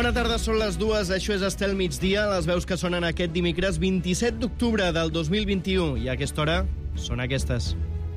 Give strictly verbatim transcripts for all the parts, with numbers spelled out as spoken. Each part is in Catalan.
Bona tarda, són les dues, això és Estel Migdia, les veus que sonen aquest dimecres vint-i-set d'octubre del dos mil vint-i-u, i a aquesta hora són aquestes.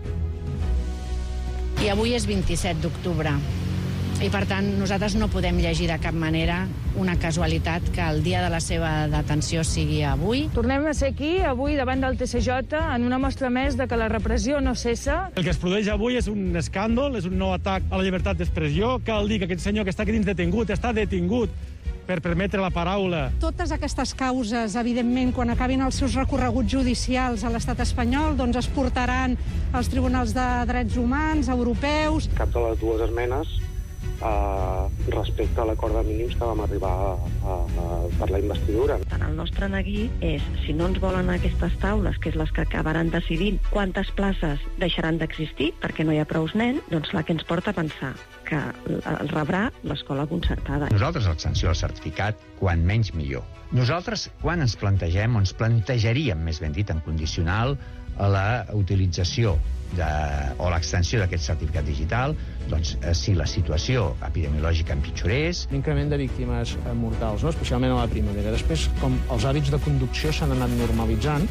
I avui és vint-i-set d'octubre, i per tant nosaltres no podem llegir de cap manera una casualitat que el dia de la seva detenció sigui avui. Tornem a ser aquí, avui, davant del T C J, en una mostra més de que la repressió no cessa. El que es produeix avui és un escàndol, és un nou atac a la llibertat d'expressió. Cal dir que aquest senyor que està aquí dins detingut, està detingut per permetre la paraula. Totes aquestes causes, evidentment, quan acabin els seus recorreguts judicials a l'estat espanyol, doncs es portaran als tribunals de drets humans, europeus. Cap de les dues esmenes Uh, respecte a l'acord de mínims que vam arribar a, a, a, per la investidura. El nostre neguit és, si no ens volen aquestes taules, que és les que acabaran decidint quantes places deixaran d'existir perquè no hi ha prous nens, doncs la que ens porta a pensar que el rebrà l'escola concertada. Nosaltres el sanció al certificat, quan menys millor. Nosaltres, quan ens plantegem, o ens plantejaríem, més ben dit, en condicional, a la utilització de, o l'extensió d'aquest certificat digital, doncs eh, si la situació epidemiològica empitjorés. L'increment de víctimes mortals, no? Especialment a la primavera. Després, com els hàbits de conducció s'han anat normalitzant.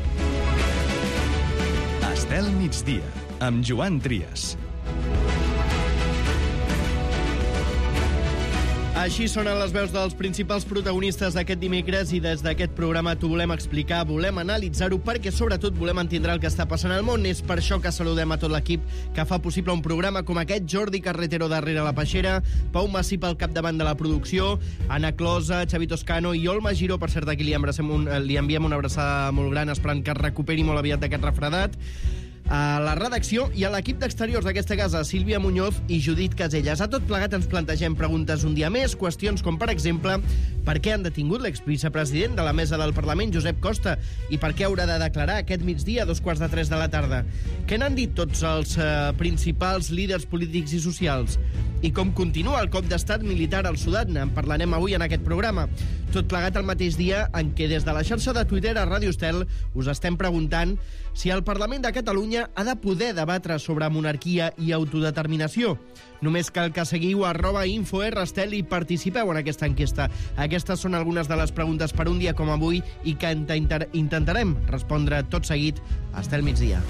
Estel Migdia, amb Joan Trias. Així sonen les veus dels principals protagonistes d'aquest dimecres i des d'aquest programa t'ho volem explicar, volem analitzar-ho perquè sobretot volem entendre el que està passant al món. És per això que saludem a tot l'equip que fa possible un programa com aquest: Jordi Carretero darrere la peixera, Pau Massip al capdavant de la producció, Anna Closa, Xavi Toscano i Olma Giró, per cert, aquí li, un, li enviem una abraçada molt gran esperant que es recuperi molt aviat d'aquest refredat. A la redacció i a l'equip d'exteriors d'aquesta casa, Sílvia Muñoz i Judit Caselles. A tot plegat ens plantegem preguntes un dia més, qüestions com, per exemple, per què han detingut l'exvicepresident de la mesa del Parlament, Josep Costa, i per què haurà de declarar aquest migdia a dos quarts de tres de la tarda. Què n'han dit tots els eh, principals líders polítics i socials? I com continua el cop d'estat militar al Sudan? En parlarem avui en aquest programa. Tot plegat el mateix dia en què des de la xarxa de Twitter a Ràdio Estel us estem preguntant si el Parlament de Catalunya ha de poder debatre sobre monarquia i autodeterminació. Només cal que seguiu arroba info r estel i participeu en aquesta enquesta. Aquestes són algunes de les preguntes per un dia com avui i que intentarem respondre tot seguit a Estel Migdia.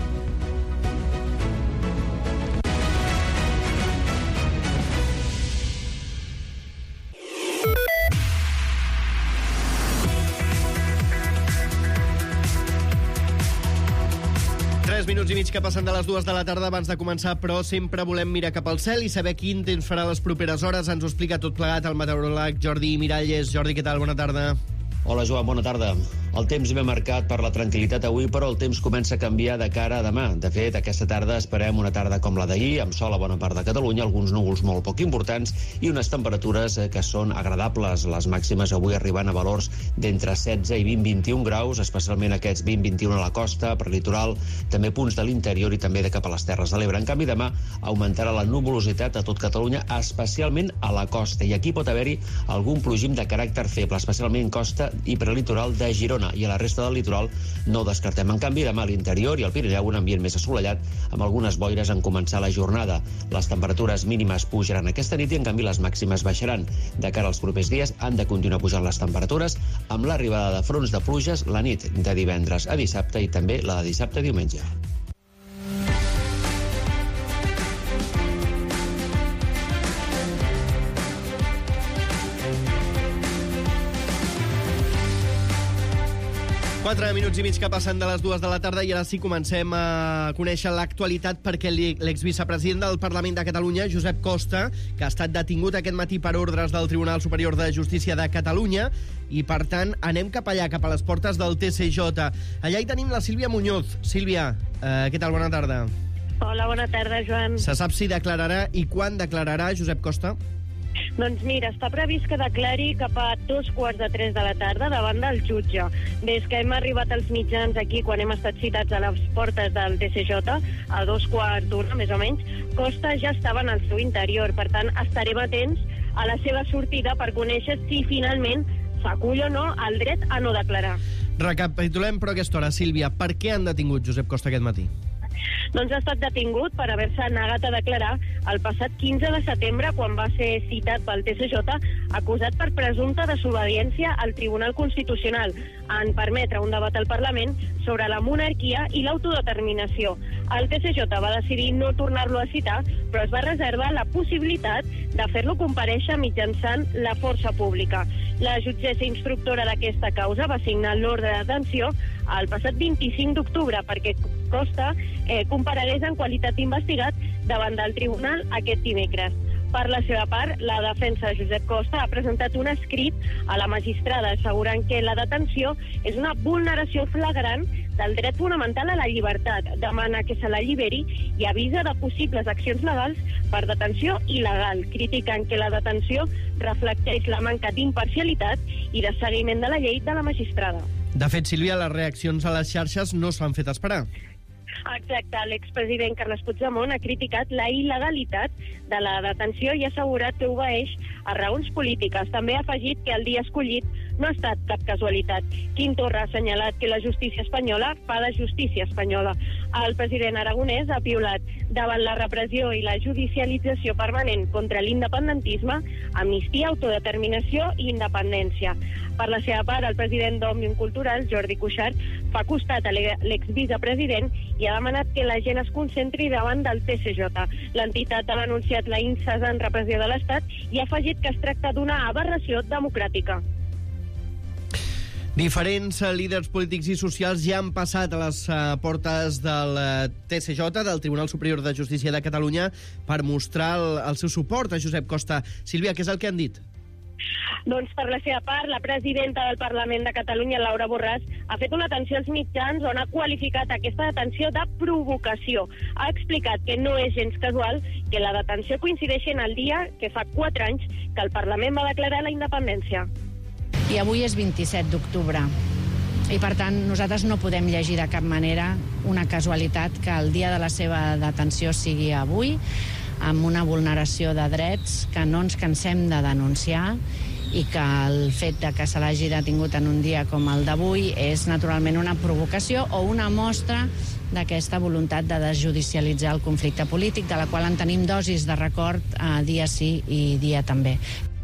tres minuts i mig que passen de les dues de la tarda abans de començar, però sempre volem mirar cap al cel i saber quin temps farà les properes hores. Ens ho explica tot plegat el meteoròleg Jordi Miralles. Jordi, què tal? Bona tarda. Hola, Joan, bona tarda. El temps ve marcat per la tranquil·litat avui, però el temps comença a canviar de cara a demà. De fet, aquesta tarda esperem una tarda com la d'ahir, amb sol a bona part de Catalunya, alguns núvols molt poc importants i unes temperatures que són agradables. Les màximes avui arribant a valors d'entre setze i vint a vint-i-un graus, especialment aquests vint a vint-i-un a la costa, per litoral, també punts de l'interior i també de cap a les Terres de l'Ebre. En canvi, demà augmentarà la nuvolositat a tot Catalunya, especialment a la costa, i aquí pot haver-hi algun plogim de caràcter feble, especialment costa i prelitoral de Girona, i a la resta del litoral no ho descartem. En canvi, demà a l'interior i al Pirineu un ambient més assolellat amb algunes boires en començar la jornada. Les temperatures mínimes pujaran aquesta nit i en canvi les màximes baixaran. De cara als propers dies han de continuar pujant les temperatures amb l'arribada de fronts de pluges la nit de divendres a dissabte i també la de dissabte a diumenge. Quatre minuts i mig que passen de les dues de la tarda i ara sí comencem a conèixer l'actualitat perquè l'exvicepresident del Parlament de Catalunya, Josep Costa, que ha estat detingut aquest matí per ordres del Tribunal Superior de Justícia de Catalunya i, per tant, anem cap allà, cap a les portes del T C J. Allà hi tenim la Sílvia Muñoz. Sílvia, eh, què tal? Bona tarda. Hola, bona tarda, Joan. Se sap si declararà i quan declararà Josep Costa? Doncs mira, està previst que declari cap a dos quarts de tres de la tarda davant del jutge. Des que hem arribat als mitjans aquí, quan hem estat citats a les portes del T C J, a dos quarts d'una, més o menys, Costa ja estava en el seu interior. Per tant, estarem atents a la seva sortida per conèixer si finalment s'acull o no al dret a no declarar. Recapitulem, però, aquesta hora, Sílvia. Per què han detingut Josep Costa aquest matí? Doncs ha estat detingut per haver-se negat a declarar el passat quinze de setembre, quan va ser citat pel T C J, acusat per presumpta desobediència al Tribunal Constitucional en permetre un debat al Parlament sobre la monarquia i l'autodeterminació. El T C J va decidir no tornar-lo a citar, però es va reservar la possibilitat de fer-lo comparèixer mitjançant la força pública. La jutgessa instructora d'aquesta causa va signar l'ordre de detenció el passat vint-i-cinc d'octubre perquè Costa eh, comparegués en qualitat d'investigat davant del tribunal aquest dimecres. Per la seva part, la defensa de Josep Costa ha presentat un escrit a la magistrada assegurant que la detenció és una vulneració flagrant del dret fonamental a la llibertat, demana que se l'alliberi i avisa de possibles accions legals per detenció il·legal, criticant que la detenció reflecteix la manca d'imparcialitat i de seguiment de la llei de la magistrada. De fet, Sílvia, les reaccions a les xarxes no s'han fet esperar. Exacte, l'expresident Carles Puigdemont ha criticat la il·legalitat de la detenció i ha assegurat que obeeix a raons polítiques. També ha afegit que el dia escollit no ha estat cap casualitat. Quim Torra ha assenyalat que la justícia espanyola fa de justícia espanyola. El president aragonès ha piulat davant la repressió i la judicialització permanent contra l'independentisme, amnistia, autodeterminació i independència. Per la seva part, el president d'Òmnium Cultural, Jordi Cuixart, fa costat a l'exvicepresident i ha demanat que la gent es concentri davant del T C J. L'entitat ha denunciat la incessant repressió de l'Estat i ha afegit que es tracta d'una aberració democràtica. Diferents líders polítics i socials ja han passat a les uh, portes del uh, T C J, del Tribunal Superior de Justícia de Catalunya, per mostrar el, el seu suport a Josep Costa. Sílvia, què és el que han dit? Doncs per la seva part, la presidenta del Parlament de Catalunya, Laura Borràs, ha fet una atenció als mitjans on ha qualificat aquesta detenció de provocació. Ha explicat que no és gens casual que la detenció coincideixi en el dia que fa quatre anys que el Parlament va declarar la independència. I avui és vint-i-set d'octubre. I, per tant, nosaltres no podem llegir de cap manera una casualitat que el dia de la seva detenció sigui avui, amb una vulneració de drets que no ens cansem de denunciar i que el fet de que se l'hagi detingut en un dia com el d'avui és naturalment una provocació o una mostra d'aquesta voluntat de desjudicialitzar el conflicte polític, de la qual en tenim dosis de record eh, dia sí i dia també.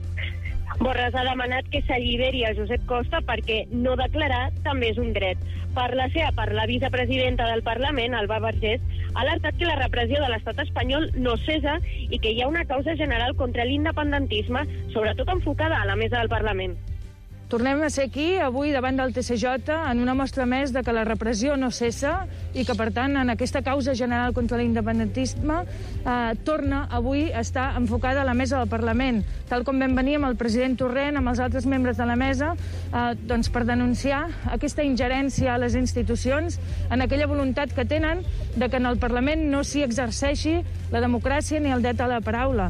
Borràs ha demanat que s'alliberi a Josep Costa perquè no declarar també és un dret. Per la seva part, la vicepresidenta del Parlament, Alba Vergés, ha alertat que la repressió de l'estat espanyol no cessa i que hi ha una causa general contra l'independentisme, sobretot enfocada a la mesa del Parlament. Tornem a ser aquí, avui, davant del T C J, en una mostra més de que la repressió no cessa i que, per tant, en aquesta causa general contra l'independentisme eh, torna avui a estar enfocada a la mesa del Parlament, tal com vam venir amb el president Torrent, amb els altres membres de la mesa, eh, doncs per denunciar aquesta ingerència a les institucions en aquella voluntat que tenen de que en el Parlament no s'hi exerceixi la democràcia ni el dret a la paraula.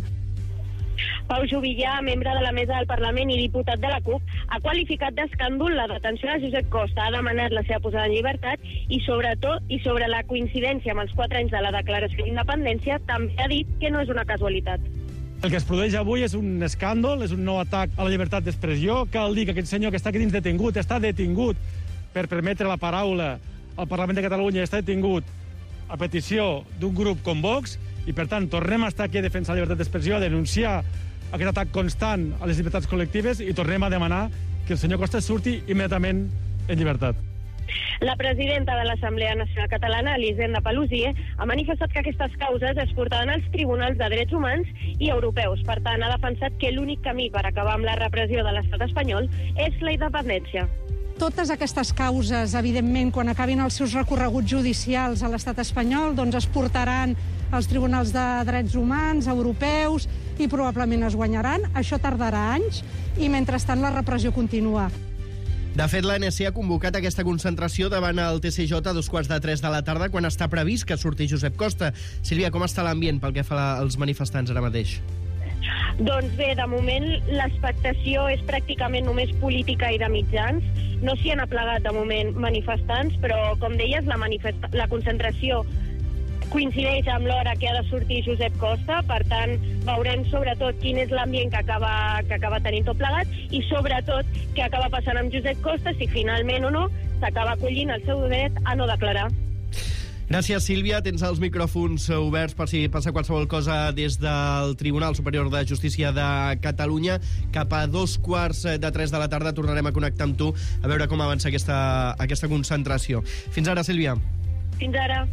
Pau Juvillà, membre de la mesa del Parlament i diputat de la CUP, ha qualificat d'escàndol la detenció de Josep Costa, ha demanat la seva posada en llibertat i, sobretot, i sobre la coincidència amb els quatre anys de la declaració d'independència, també ha dit que no és una casualitat. El que es produeix avui és un escàndol, és un nou atac a la llibertat d'expressió. Cal dir que aquest senyor que està aquí dins detingut, està detingut per permetre la paraula al Parlament de Catalunya, està detingut a petició d'un grup com Vox, i per tant tornem a estar aquí a defensar la llibertat d'expressió, a denunciar aquest atac constant a les llibertats col·lectives i tornem a demanar que el senyor Costa surti immediatament en llibertat. La presidenta de l'Assemblea Nacional Catalana, Elisenda Paluzie, ha manifestat que aquestes causes es portaran als tribunals de drets humans i europeus. Per tant, ha defensat que l'únic camí per acabar amb la repressió de l'estat espanyol és la independència. Totes aquestes causes, evidentment, quan acabin els seus recorreguts judicials a l'estat espanyol, doncs es portaran als tribunals de drets humans, europeus, i probablement es guanyaran. Això tardarà anys i, mentrestant, la repressió continua. De fet, l'A N C ha convocat aquesta concentració davant el T C J a dos quarts de tres de la tarda, quan està previst que surti Josep Costa. Sílvia, com està l'ambient pel que fa als manifestants ara mateix? Doncs bé, de moment l'expectació és pràcticament només política i de mitjans. No s'hi han aplegat de moment manifestants, però, com deies, la, manifesta- la concentració coincideix amb l'hora que ha de sortir Josep Costa, per tant, veurem sobretot quin és l'ambient que acaba, que acaba tenint tot plegat i sobretot què acaba passant amb Josep Costa, si finalment o no s'acaba acollint el seu dret a no declarar. Gràcies, Sílvia. Tens els micròfons oberts per si passa qualsevol cosa des del Tribunal Superior de Justícia de Catalunya. Cap a dos quarts de tres de la tarda tornarem a connectar amb tu a veure com avança aquesta, aquesta concentració. Fins ara, Sílvia. Fins ara.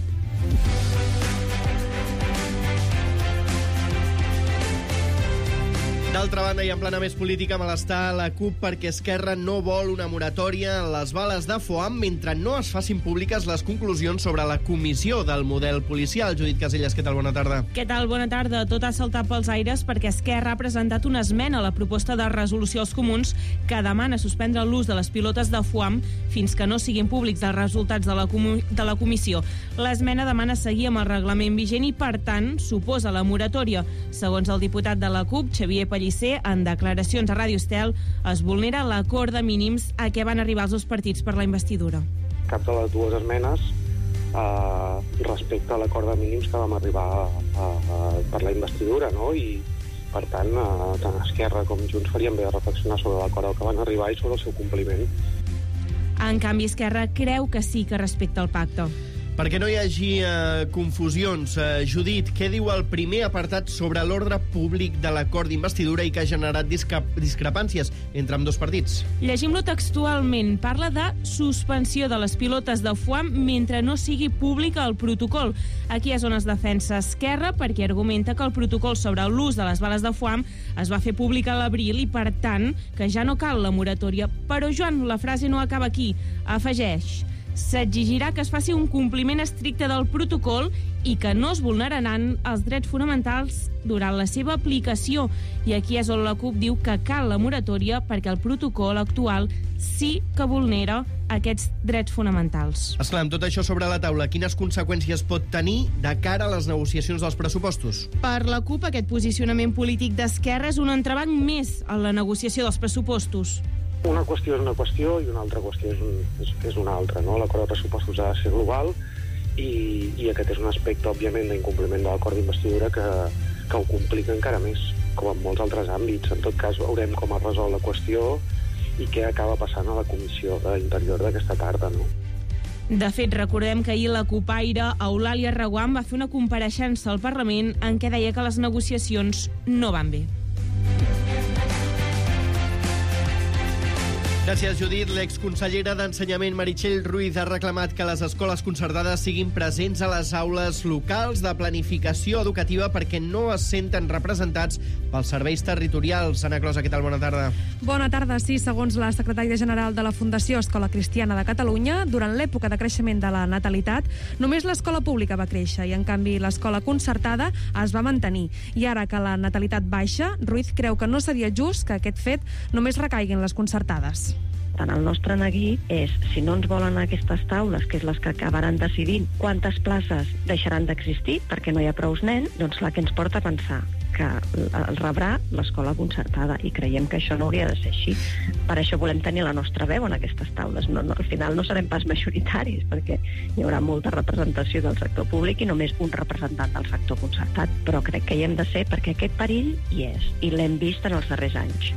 D'altra banda, i en plana més política, malestar a la CUP perquè Esquerra no vol una moratòria en les bales de Foam mentre no es facin públiques les conclusions sobre la comissió del model policial. Judit Casellas, què tal? Bona tarda. Què tal? Bona tarda. Tot ha saltat pels aires perquè Esquerra ha presentat una esmena a la proposta de resolució als comuns que demana suspendre l'ús de les pilotes de Foam fins que no siguin públics els resultats de la, comu de la comissió. L'esmena demana seguir amb el reglament vigent i, per tant, suposa la moratòria. Segons el diputat de la CUP, Xavier Pellicer, en declaracions a Ràdio Estel, es vulnera l'acord de mínims a què van arribar els dos partits per la investidura. Cap de les dues esmenes eh, respecte a l'acord de mínims que vam arribar a, a, a, per la investidura, no? I, per tant, eh, tant Esquerra com Junts farien bé de reflexionar sobre l'acord al que van arribar i sobre el seu compliment. En canvi, Esquerra creu que sí que respecta el pacte. Perquè no hi hagi eh, confusions, eh, Judit, què diu el primer apartat sobre l'ordre públic de l'acord d'investidura i que ha generat discre discrepàncies entre ambdós partits? Llegim-lo textualment. Parla de suspensió de les pilotes de Foam mentre no sigui públic el protocol. Aquí és on es defensa Esquerra, perquè argumenta que el protocol sobre l'ús de les bales de Foam es va fer públic a l'abril i, per tant, que ja no cal la moratòria. Però, Joan, la frase no acaba aquí. Afegeix: s'exigirà que es faci un compliment estricte del protocol i que no es vulneraran els drets fonamentals durant la seva aplicació. I aquí és on la CUP diu que cal la moratòria perquè el protocol actual sí que vulnera aquests drets fonamentals. Esclar, amb tot això sobre la taula, quines conseqüències pot tenir de cara a les negociacions dels pressupostos? Per la CUP, aquest posicionament polític d'Esquerra és un entrebanc més en la negociació dels pressupostos. Una qüestió és una qüestió i una altra qüestió és, un, és, és una altra, no? L'acord de pressupostos ha de ser global i, i aquest és un aspecte, òbviament, d'incompliment de l'acord d'investidura que, que ho complica encara més, com en molts altres àmbits. En tot cas, veurem com es resol la qüestió i què acaba passant a la comissió d'Interior d'aquesta tarda, no? De fet, recordem que ahir la cupaire Eulàlia Reguant va fer una compareixença al Parlament en què deia que les negociacions no van bé. Gràcies, Judit. L'exconsellera d'Ensenyament, Meritxell Ruiz, ha reclamat que les escoles concertades siguin presents a les aules locals de planificació educativa perquè no es senten representats pels serveis territorials. Ana Closa, què tal? Bona tarda. Bona tarda. Sí, segons la secretària general de la Fundació Escola Cristiana de Catalunya, durant l'època de creixement de la natalitat, només l'escola pública va créixer i, en canvi, l'escola concertada es va mantenir. I ara que la natalitat baixa, Ruiz creu que no seria just que aquest fet només recaigui en les concertades. Tant el nostre neguit és, si no ens volen aquestes taules, que és les que acabaran decidint quantes places deixaran d'existir perquè no hi ha prous nens, doncs la que ens porta a pensar que el rebrà l'escola concertada i creiem que això no hauria de ser així. Per això volem tenir la nostra veu en aquestes taules. No, no, al final no serem pas majoritaris perquè hi haurà molta representació del sector públic i només un representant del sector concertat, però crec que hi hem de ser perquè aquest perill hi és i l'hem vist en els darrers anys.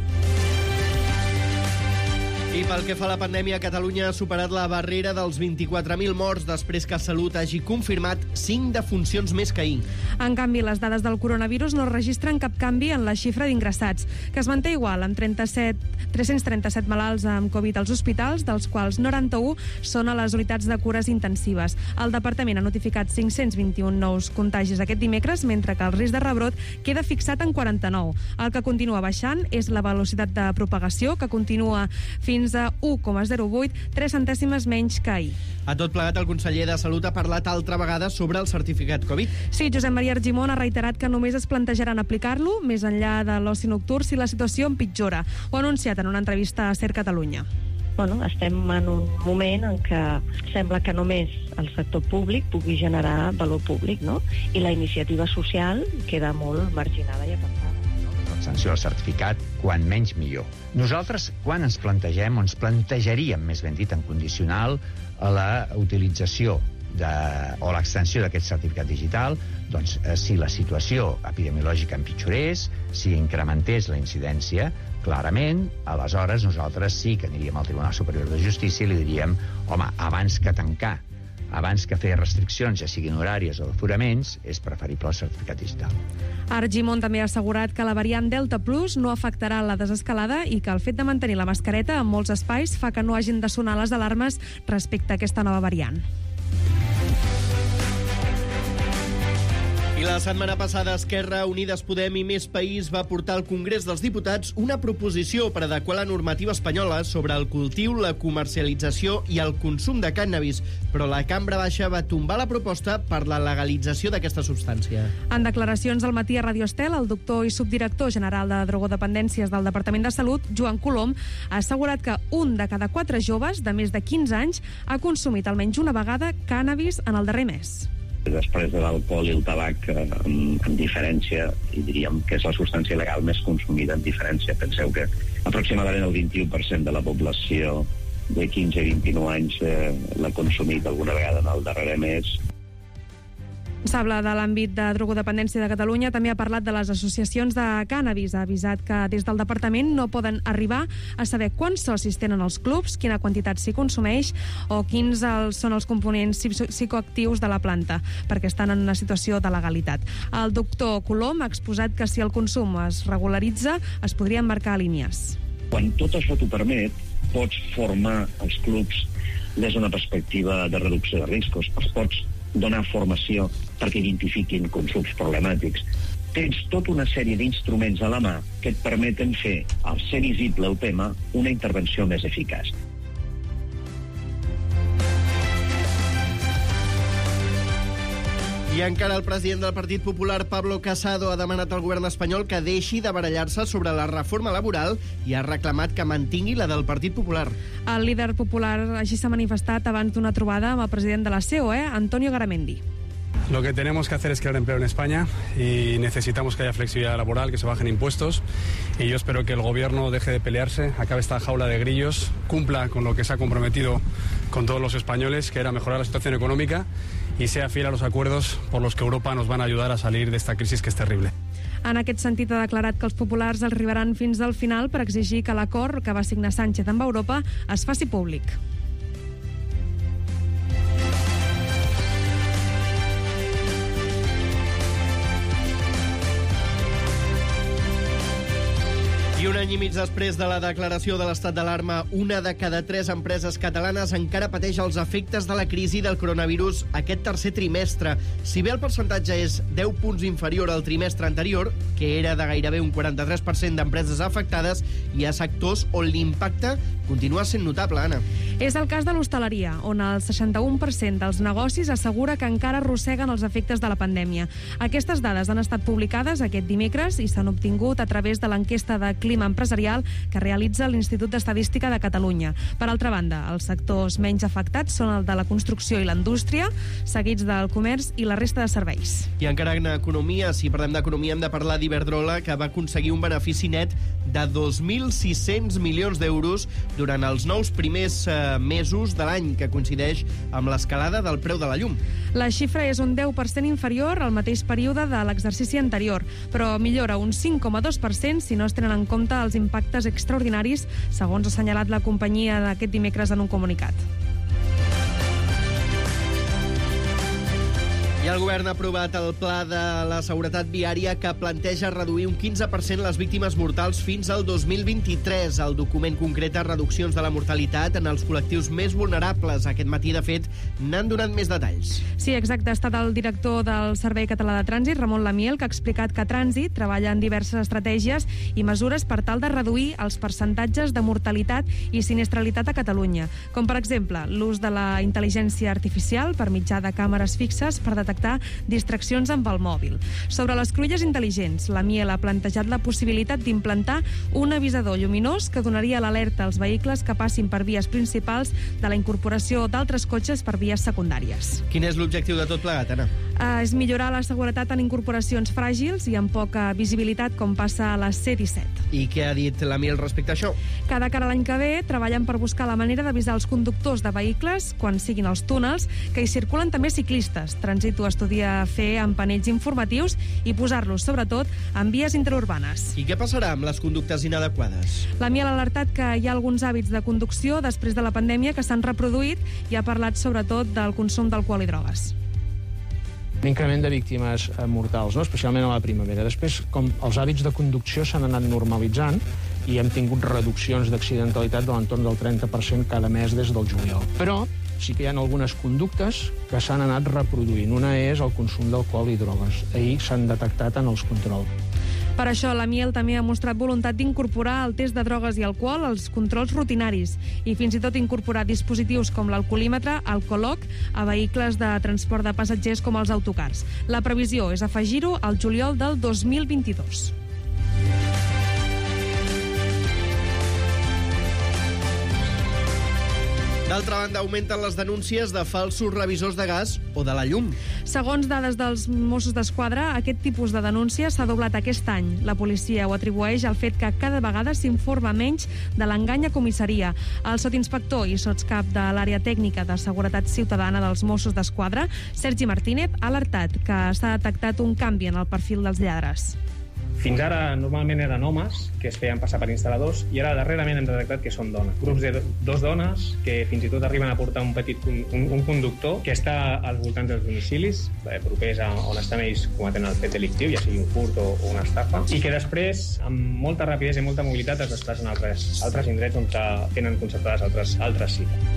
I pel que fa a la pandèmia, Catalunya ha superat la barrera dels vint-i-quatre mil morts després que Salut hagi confirmat cinc defuncions més que ahir. En canvi, les dades del coronavirus no registren cap canvi en la xifra d'ingressats, que es manté igual, amb trenta-set, tres-cents trenta-set malalts amb Covid als hospitals, dels quals noranta-u són a les unitats de cures intensives. El departament ha notificat cinc-cents vint-i-un nous contagis aquest dimecres, mentre que el risc de rebrot queda fixat en quaranta-nou. El que continua baixant és la velocitat de propagació, que continua fins a u coma zero vuit, tres centèsimes menys que ahir. A tot plegat, el conseller de Salut ha parlat altra vegada sobre el certificat Covid. Sí, Josep Maria Argimon ha reiterat que només es plantejaran aplicar-lo més enllà de l'oci nocturn si la situació empitjora. Ho ha anunciat en una entrevista a Ser Catalunya. Bueno, estem en un moment en què sembla que només el sector públic pugui generar valor públic, no? I la iniciativa social queda molt marginada i apartada. Sanció al certificat, quan menys millor. Nosaltres, quan ens plantegem, o ens plantejaríem, més ben dit, en condicional, a la utilització de, o l'extensió d'aquest certificat digital, doncs, eh, si la situació epidemiològica empitjorés, si incrementés la incidència, clarament, aleshores nosaltres sí que aniríem al Tribunal Superior de Justícia i li diríem, home, abans que tancar abans que fer restriccions, ja siguin horàries o d'aforaments, és preferible el certificat digital. Argimon també ha assegurat que la variant Delta Plus no afectarà la desescalada i que el fet de mantenir la mascareta en molts espais fa que no hagin de sonar les alarmes respecte a aquesta nova variant. I la setmana passada Esquerra, Unides Podem i Més País va portar al Congrés dels Diputats una proposició per adequar la normativa espanyola sobre el cultiu, la comercialització i el consum de cànnabis, però la Cambra Baixa va tombar la proposta per la legalització d'aquesta substància. En declaracions al matí a Radio Estel, el doctor i subdirector general de drogodependències del Departament de Salut, Joan Colom, ha assegurat que un de cada quatre joves de més de quinze anys ha consumit almenys una vegada cànnabis en el darrer mes. Després de l'alcohol i el tabac, en, en diferència, i diríem que és la substància legal més consumida en diferència. Penseu que aproximadament el vint-i-u per cent de la població de quinze a vint-i-nou anys eh, l'ha consumit alguna vegada en el darrer mes. Sable de l'àmbit de drogodependència de Catalunya també ha parlat de les associacions de cànnabis. Ha avisat que des del departament no poden arribar a saber quants socis tenen els clubs, quina quantitat s'hi consumeix o quins els, són els components psicoactius de la planta, perquè estan en una situació de legalitat. El doctor Colom ha exposat que si el consum es regularitza es podrien marcar línies. Quan tot això t'ho permet, pots formar els clubs des d'una perspectiva de reducció de riscos, els pots donar formació perquè identifiquin consums problemàtics. Tens tota una sèrie d'instruments a la mà que et permeten fer, al ser visible el tema, una intervenció més eficaç. I encara el president del Partit Popular, Pablo Casado, ha demanat al govern espanyol que deixi de barallar-se sobre la reforma laboral i ha reclamat que mantingui la del Partit Popular. El líder popular així s'ha manifestat abans d'una trobada amb el president de la C O E, Antonio Garamendi. Lo que tenemos que hacer es crear empleo en España y necesitamos que haya flexibilidad laboral, que se bajen impuestos y yo espero que el gobierno deje de pelearse, acabe esta jaula de grillos, cumpla con lo que se ha comprometido con todos los españoles, que era mejorar la situación económica y sea fiel a los acuerdos por los que Europa nos van a ayudar a salir de esta crisis que es terrible. En aquest sentit, ha declarat que els populars arribaran fins al final per exigir que l'acord que va signar Sánchez amb Europa es faci públic. I un any i mig després de la declaració de l'estat d'alarma, una de cada tres empreses catalanes encara pateix els efectes de la crisi del coronavirus aquest tercer trimestre. Si bé el percentatge és deu punts inferior al trimestre anterior, que era de gairebé un quaranta-tres per cent d'empreses afectades, hi ha sectors on l'impacte continua sent notable, Anna. És el cas de l'hostaleria, on el seixanta-u per cent dels negocis assegura que encara arrosseguen els efectes de la pandèmia. Aquestes dades han estat publicades aquest dimecres i s'han obtingut a través de l'enquesta de clima empresarial que realitza l'Institut d'Estadística de Catalunya. Per altra banda, els sectors menys afectats són el de la construcció i la indústria, seguits del comerç i la resta de serveis. I encara en economia, si parlem d'economia, hem de parlar d'Iberdrola, que va aconseguir un benefici net de dos mil sis-cents milions d'euros durant els nous primers eh, mesos de l'any, que coincideix amb l'escalada del preu de la llum. La xifra és un deu per cent inferior al mateix període de l'exercici anterior, però millora un cinc coma dos per cent si no es tenen en compte els impactes extraordinaris, segons ha assenyalat la companyia aquest dimecres en un comunicat. I el govern ha aprovat el Pla de la Seguretat Viària que planteja reduir un quinze per cent les víctimes mortals fins al dos mil vint-i-tres. El document concreta reduccions de la mortalitat en els col·lectius més vulnerables. Aquest matí, de fet, n'han donat més detalls. Sí, exacte. Ha estat el director del Servei Català de Trànsit, Ramon Lamiel, que ha explicat que Trànsit treballa en diverses estratègies i mesures per tal de reduir els percentatges de mortalitat i sinistralitat a Catalunya, com per exemple l'ús de la intel·ligència artificial per mitjà de càmeres fixes per detectar distraccions amb el mòbil. Sobre les cruïlles intel·ligents, la Miel ha plantejat la possibilitat d'implantar un avisador lluminós que donaria l'alerta als vehicles que passin per vies principals de la incorporació d'altres cotxes per vies secundàries. Quin és l'objectiu de tot plegat, Anna? eh, és millorar la seguretat en incorporacions fràgils i amb poca visibilitat, com passa a la C disset. I què ha dit la Miel respecte a això? Que de cara a l'any que ve treballen per buscar la manera d'avisar els conductors de vehicles quan siguin els túnels, que hi circulen també ciclistes. Trànsit ho estudia fer amb panells informatius i posar-los, sobretot, en vies interurbanes. I què passarà amb les conductes inadequades? La Miel ha alertat que hi ha alguns hàbits de conducció després de la pandèmia que s'han reproduït i ha parlat sobretot del consum d'alcohol i drogues. L'increment de víctimes mortals, no? Especialment a la primavera. Després, com els hàbits de conducció s'han anat normalitzant i hem tingut reduccions d'accidentalitat de l'entorn del trenta per cent cada mes des del juliol. Però sí que hi ha algunes conductes que s'han anat reproduint. Una és el consum d'alcohol i drogues. Ahir s'han detectat en els controls. Per això, la Miel també ha mostrat voluntat d'incorporar el test de drogues i alcohol als controls rutinaris i fins i tot incorporar dispositius com l'alcoholímetre, Alcoloc, a vehicles de transport de passatgers com els autocars. La previsió és afegir-ho al juliol del dos mil vint-i-dos. D'altra banda, augmenten les denúncies de falsos revisors de gas o de la llum. Segons dades dels Mossos d'Esquadra, aquest tipus de denúncia s'ha doblat aquest any. La policia ho atribueix al fet que cada vegada s'informa menys de l'engany a comissaria. El sotsinspector i sotscap de l'àrea tècnica de seguretat ciutadana dels Mossos d'Esquadra, Sergi Martínez, ha alertat que s'ha detectat un canvi en el perfil dels lladres. Fins ara normalment eren homes que es feien passar per instal·ladors i ara darrerament hem detectat que són dones. Grups de dos dones que fins i tot arriben a portar un petit un, un conductor que està als voltants dels domicilis, eh, propers a on estan ells cometent el fet delictiu, ja sigui un furt o, o una estafa, i que després, amb molta rapidesa i molta mobilitat, es desplacen a altres, altres indrets on tenen concertades altres, altres cites.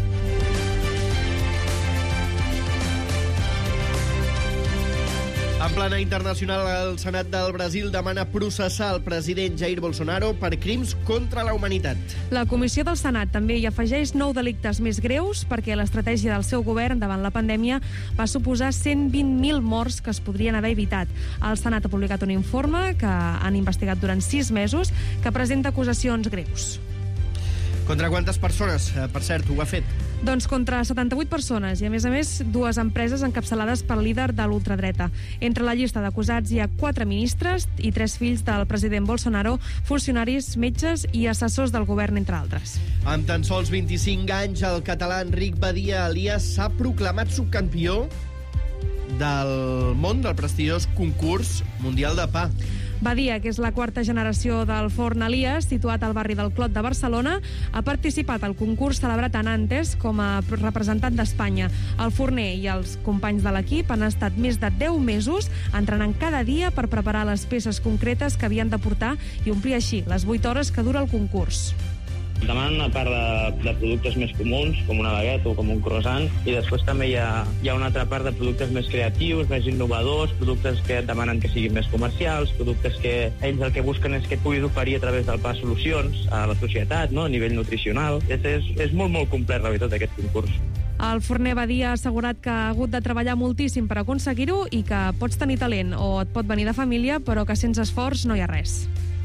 En plana internacional, el Senat del Brasil demana processar el president Jair Bolsonaro per crims contra la humanitat. La comissió del Senat també hi afegeix nou delictes més greus perquè l'estratègia del seu govern davant la pandèmia va suposar cent vint mil morts que es podrien haver evitat. El Senat ha publicat un informe que han investigat durant sis mesos que presenta acusacions greus. Contra quantes persones, per cert, ho ha fet? Doncs contra setanta-vuit persones i, a més a més, dues empreses encapçalades pel líder de l'ultradreta. Entre la llista d'acusats hi ha quatre ministres i tres fills del president Bolsonaro, funcionaris, metges i assessors del govern, entre altres. Amb tan sols vint-i-cinc anys, el català Enric Badia Elias s'ha proclamat subcampió del món del prestigiós concurs mundial de pa. Badia, que és la quarta generació del forn Elias, situat al barri del Clot de Barcelona, ha participat al concurs celebrat a Nantes com a representant d'Espanya. El forner i els companys de l'equip han estat més de deu mesos entrenant cada dia per preparar les peces concretes que havien de portar i omplir així les vuit hores que dura el concurs. Demanen una part de, de productes més comuns, com una baguette o com un croissant, i després també hi ha, hi ha una altra part de productes més creatius, més innovadors, productes que demanen que siguin més comercials, productes que ells el que busquen és que puguis oferir a través del pa solucions a la societat, no? A nivell nutricional. És, és, és molt, molt complet, la veritat, aquest concurs. El forner Badia ha assegurat que ha hagut de treballar moltíssim per aconseguir-ho i que pots tenir talent o et pot venir de família, però que sense esforç no hi ha res.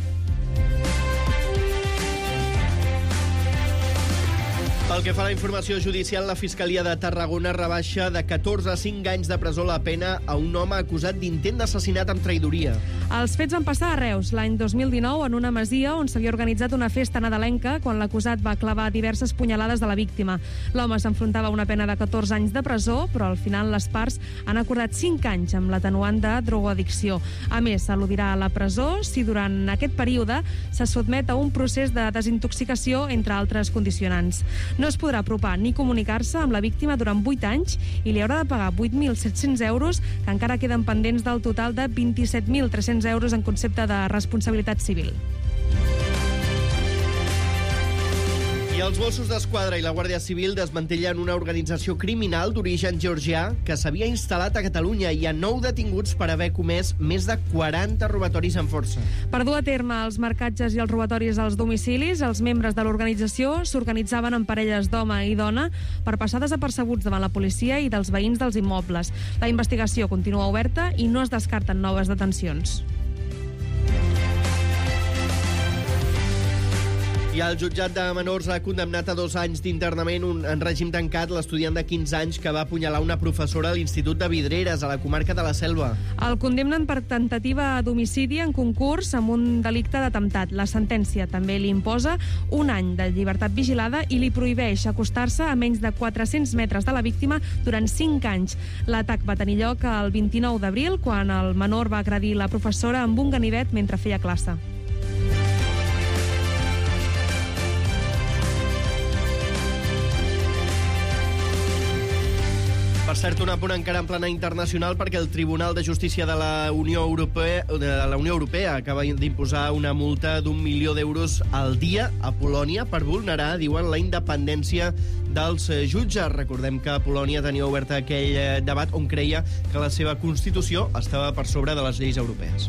Pel que fa a la informació judicial, la Fiscalia de Tarragona rebaixa de catorze a cinc anys de presó la pena a un home acusat d'intent d'assassinat amb traïdoria. Els fets van passar a Reus l'any dos mil dinou en una masia on s'havia organitzat una festa nadalenca quan l'acusat va clavar diverses punyalades de la víctima. L'home s'enfrontava a una pena de catorze anys de presó, però al final les parts han acordat cinc anys amb l'atenuant de drogoaddicció. A més, s'al·ludirà a la presó si durant aquest període se sotmet a un procés de desintoxicació, entre altres condicionants. No es podrà apropar ni comunicar-se amb la víctima durant vuit anys i li haurà de pagar vuit mil set-cents euros, que encara queden pendents del total de vint-i-set mil tres-cents euros en concepte de responsabilitat civil. I els Mossos d'Esquadra i la Guàrdia Civil desmantellen una organització criminal d'origen georgià que s'havia instal·lat a Catalunya i hi ha nou detinguts per haver comès més de quaranta robatoris amb força. Per dur a terme els marcatges i els robatoris als domicilis, els membres de l'organització s'organitzaven en parelles d'home i dona per passar desapercebuts davant la policia i dels veïns dels immobles. La investigació continua oberta i no es descarten noves detencions. I el jutjat de menors ha condemnat a dos anys d'internament en règim tancat l'estudiant de quinze anys que va apunyalar una professora a l'Institut de Vidreres, a la comarca de la Selva. El condemnen per tentativa d'homicidi en concurs amb un delicte d'atemptat. La sentència també li imposa un any de llibertat vigilada i li prohibeix acostar-se a menys de quatre-cents metres de la víctima durant cinc anys. L'atac va tenir lloc el vint-i-nou d'abril, quan el menor va agredir la professora amb un ganivet mentre feia classe. Per cert, un apunt encara en plana internacional, perquè el Tribunal de Justícia de la Unió Europea, de la Unió Europea acaba d'imposar una multa d'un milió d'euros al dia a Polònia per vulnerar, diuen, la independència dels jutges. Recordem que Polònia tenia obert aquell debat on creia que la seva Constitució estava per sobre de les lleis europees.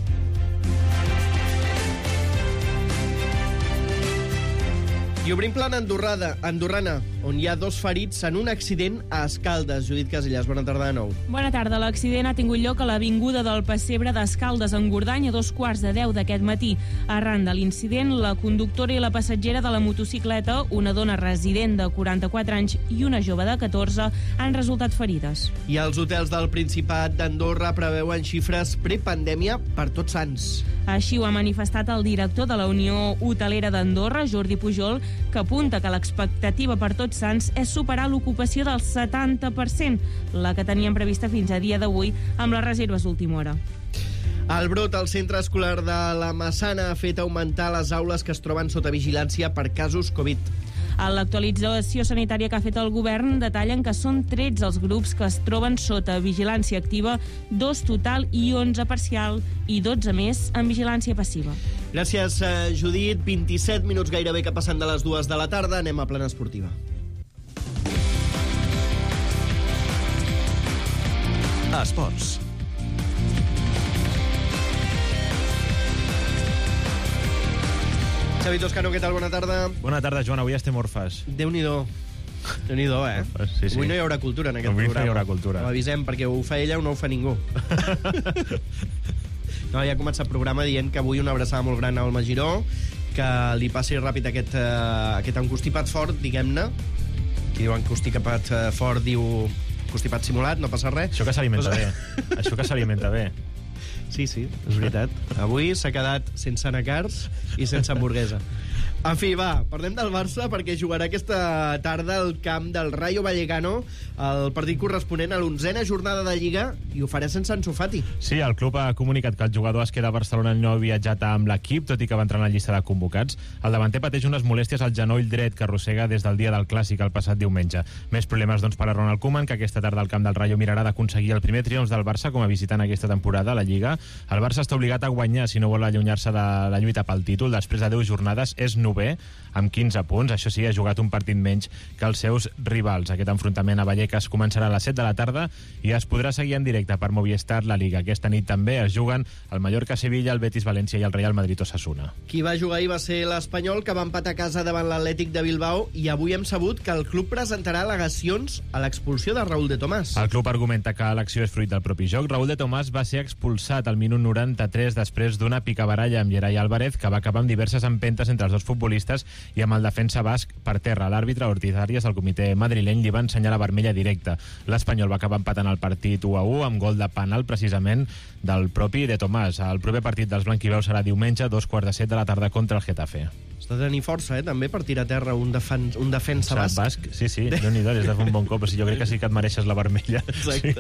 I obrim plana andorrada, andorrana, on hi ha dos ferits en un accident a Escaldes. Judit Casellas, bona tarda de nou. Bona tarda. L'accident ha tingut lloc a l'avinguda del Pessebre d'Escaldes, en Gordany, a dos quarts de deu d'aquest matí. Arran de l'incident, la conductora i la passatgera de la motocicleta, una dona resident de quaranta-quatre anys i una jove de catorze, han resultat ferides. I els hotels del Principat d'Andorra preveuen xifres prepandèmia per Tots Sants. Així ho ha manifestat el director de la Unió Hotelera d'Andorra, Jordi Pujol, que apunta que l'expectativa per Tots Sants és superar l'ocupació del setanta per cent, la que tenien prevista fins a dia d'avui amb les reserves d'última hora. El brot al centre escolar de la Massana ha fet augmentar les aules que es troben sota vigilància per casos Covid. A l'actualització sanitària que ha fet el govern detallen que són tretze els grups que es troben sota vigilància activa, dos total i onze parcial, i dotze més en vigilància passiva. Gràcies, Judit. vint-i-set minuts gairebé que passen de les dues de la tarda. Anem a plana esportiva. Esports. Xavi Toscano, què tal? Bona tarda. Bona tarda, Joan. Avui estem orfes. Déu-n'hi-do. Déu-n'hi-do, eh? Sí, sí. Avui no hi haurà cultura en aquest Avui programa. no hi haurà cultura. Ho avisem, perquè ho fa ella o no ho fa ningú. No, ja ha començat el programa dient que avui una abraçada molt gran a Alma Giró, que li passi ràpid aquest, uh, aquest encostipat fort, diguem-ne. Qui diu encostipat uh, fort diu encostipat simulat, no passa res. Això que s'alimenta bé. Això que s'alimenta bé. Sí, sí, és veritat. Avui s'ha quedat sense anacars i sense hamburguesa. En fi, va, parlem del Barça perquè jugarà aquesta tarda al camp del Rayo Vallecano, el partit corresponent a l'onzena jornada de Lliga, i ho farà sense Ansu Fati. Sí, el club ha comunicat que el jugador es queda a Barcelona, no ha viatjat amb l'equip, tot i que va entrar en la llista de convocats. El davanter pateix unes molèsties al genoll dret que arrossega des del dia del Clàssic el passat diumenge. Més problemes, doncs, per a Ronald Koeman, que aquesta tarda al camp del Rayo mirarà d'aconseguir el primer triomf del Barça com a visitant aquesta temporada a la Lliga. El Barça està obligat a guanyar si no vol allunyar-se de la lluita pel títol. Després de deu jornades és novè, amb quinze punts. Això sí, ha jugat un partit menys que els seus rivals. Aquest enfrontament a Vallecas començarà a les set de la tarda i es podrà seguir en directe per Movistar la Liga. Aquesta nit també es juguen el Mallorca-Sevilla, el Betis-València i el Real Madrid-Osasuna. Qui va jugar ahir va ser l'Espanyol, que va empatar a casa davant l'Atlètic de Bilbao, i avui hem sabut que el club presentarà al·legacions a l'expulsió de Raúl de Tomàs. El club argumenta que l'acció és fruit del propi joc. Raúl de Tomàs va ser expulsat al minut noranta-tres després d'una picabaralla amb Gerai Álvarez, que va acabar amb diverses empentes entre els dos futbolistes i amb el defensa basc per terra. L'àrbitre Ortiz Arias del comitè madrileny li va ensenyar la vermella directa. L'Espanyol va acabar empatant el partit u a u amb gol de penal precisament del propi de Tomàs. El proper partit dels blanquiveus serà diumenge a dos quarts de set de la tarda contra el Getafe. Has de tenir força, eh, també, per tirar a terra un, defen un defensa basc. basc. Sí, sí, Déu-n'hi-do, és de fer un bon cop. O sigui, jo crec que sí que et mereixes la vermella. Exacte.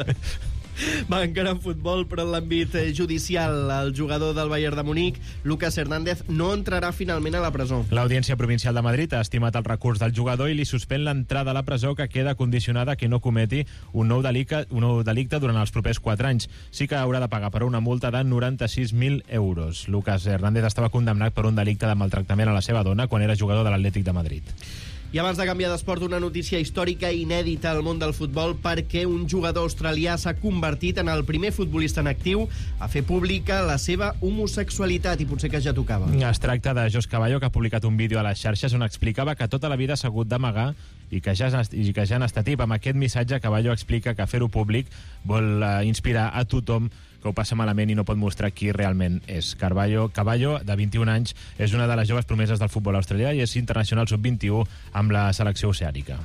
Sí. Va, encara en futbol, però en l'àmbit judicial, el jugador del Bayern de Munic, Lucas Hernández, no entrarà finalment a la presó. L'Audiència Provincial de Madrid ha estimat el recurs del jugador i li suspèn l'entrada a la presó, que queda condicionada a que no cometi un nou delicte, un nou delicte durant els propers quatre anys. Sí que haurà de pagar per una multa de noranta-sis mil euros. Lucas Hernández estava condemnat per un delicte de maltractament a la seva dona quan era jugador de l'Atlètic de Madrid. I abans de canviar d'esport, una notícia històrica i inèdita al món del futbol, perquè un jugador australià s'ha convertit en el primer futbolista en actiu a fer pública la seva homosexualitat, i potser que ja tocava. Es tracta de Jos Caballo, que ha publicat un vídeo a les xarxes on explicava que tota la vida s'ha hagut d'amagar i que ja, i que ja n'està tip. Amb aquest missatge, Caballo explica que fer-ho públic vol uh, inspirar a tothom que ho passa malament i no pot mostrar qui realment és. Carvalho, Caballo, de vint-i-un anys, és una de les joves promeses del futbol australià i és internacional sub vint-i-u amb la selecció oceànica.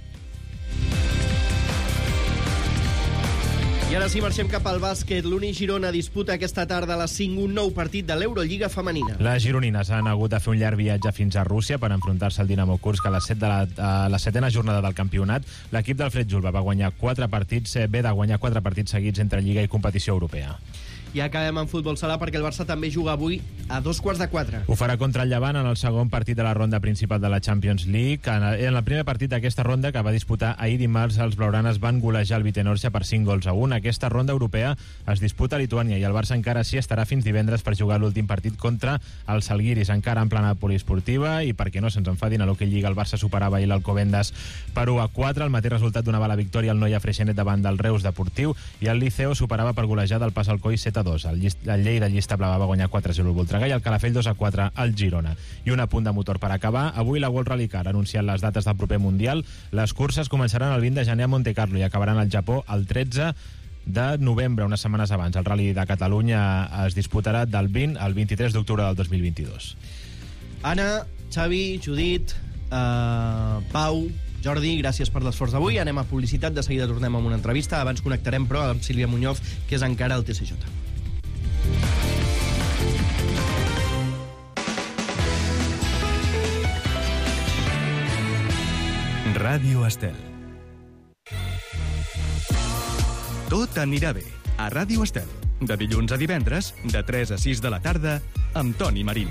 I ara sí, marxem cap al bàsquet. L'Uni Girona disputa aquesta tarda a les cinc un nou partit de l'Eurolliga femenina. Les gironines han hagut de fer un llarg viatge fins a Rússia per enfrontar-se al Dinamo Kursk a la, set de la, a la setena jornada del campionat. L'equip del Fred Julba va guanyar quatre partits, ve de guanyar quatre partits seguits entre Lliga i competició europea. I acabem en futbol sala perquè el Barça també juga avui a dos quarts de quatre. Ho farà contra el Llevant en el segon partit de la ronda principal de la Champions League. En el primer partit d'aquesta ronda, que va disputar ahir dimarts, els blaugranes van golejar el Vitenorsia per cinc gols a un. Aquesta ronda europea es disputa a Lituània i el Barça encara s'hi estarà fins divendres per jugar l'últim partit contra els Salguiris, encara en plana poliesportiva, i perquè no se'ns enfadin, a l'Hockey Lliga el Barça superava ahir l'Alcobendas per u a quatre. El mateix resultat donava la victòria al Noia Freixenet davant del Reus Deportiu i el Liceo superava per golejada el Pas Alcoi set a dos. El, el Lleida Llista Blava va guanyar quatre a zero al Voltregà i el Calafell dos a quatre al Girona. I un apunt de motor per acabar. Avui la World Rally Car ha anunciat les dates del proper Mundial. Les curses començaran el vint de gener a Monte Carlo i acabaran al Japó el tretze de novembre, unes setmanes abans. El Rally de Catalunya es disputarà del vint al vint-i-tres d'octubre del dos mil vint-i-dos. Anna, Xavi, Judit, uh, Pau, Jordi, gràcies per l'esforç d'avui. Anem a publicitat, de seguida tornem amb una entrevista. Abans connectarem, però, amb Sílvia Muñoz, que és encara al T C J. Ràdio Estel. Tot anirà bé a Ràdio Estel. De dilluns a divendres, de tres a sis de la tarda, amb Toni Marín.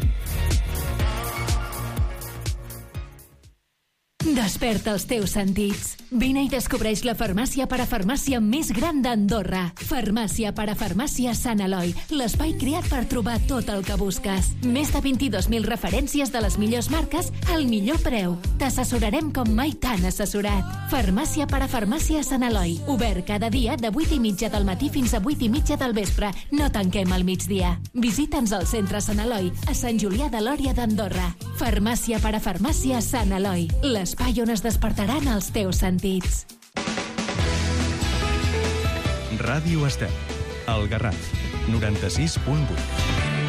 Desperta els teus sentits. Vine i descobreix la farmàcia parafarmàcia més gran d'Andorra. Farmàcia parafarmàcia Sant Eloi, l'espai creat per trobar tot el que busques. Més de vint-i-dos mil referències de les millors marques al millor preu. T'assessorarem com mai t'han assessorat. Farmàcia parafarmàcia Sant Eloi, obert cada dia de vuit i mitja del matí fins a vuit i mitja del vespre. No tanquem al migdia. Visita'ns al centre Sant Eloi, a Sant Julià de Lòria d'Andorra. Farmàcia parafarmàcia Sant Eloi, l'espai on es despertaran els teus sentits. Ràdio Estel, el Garraf, noranta-sis punt vuit.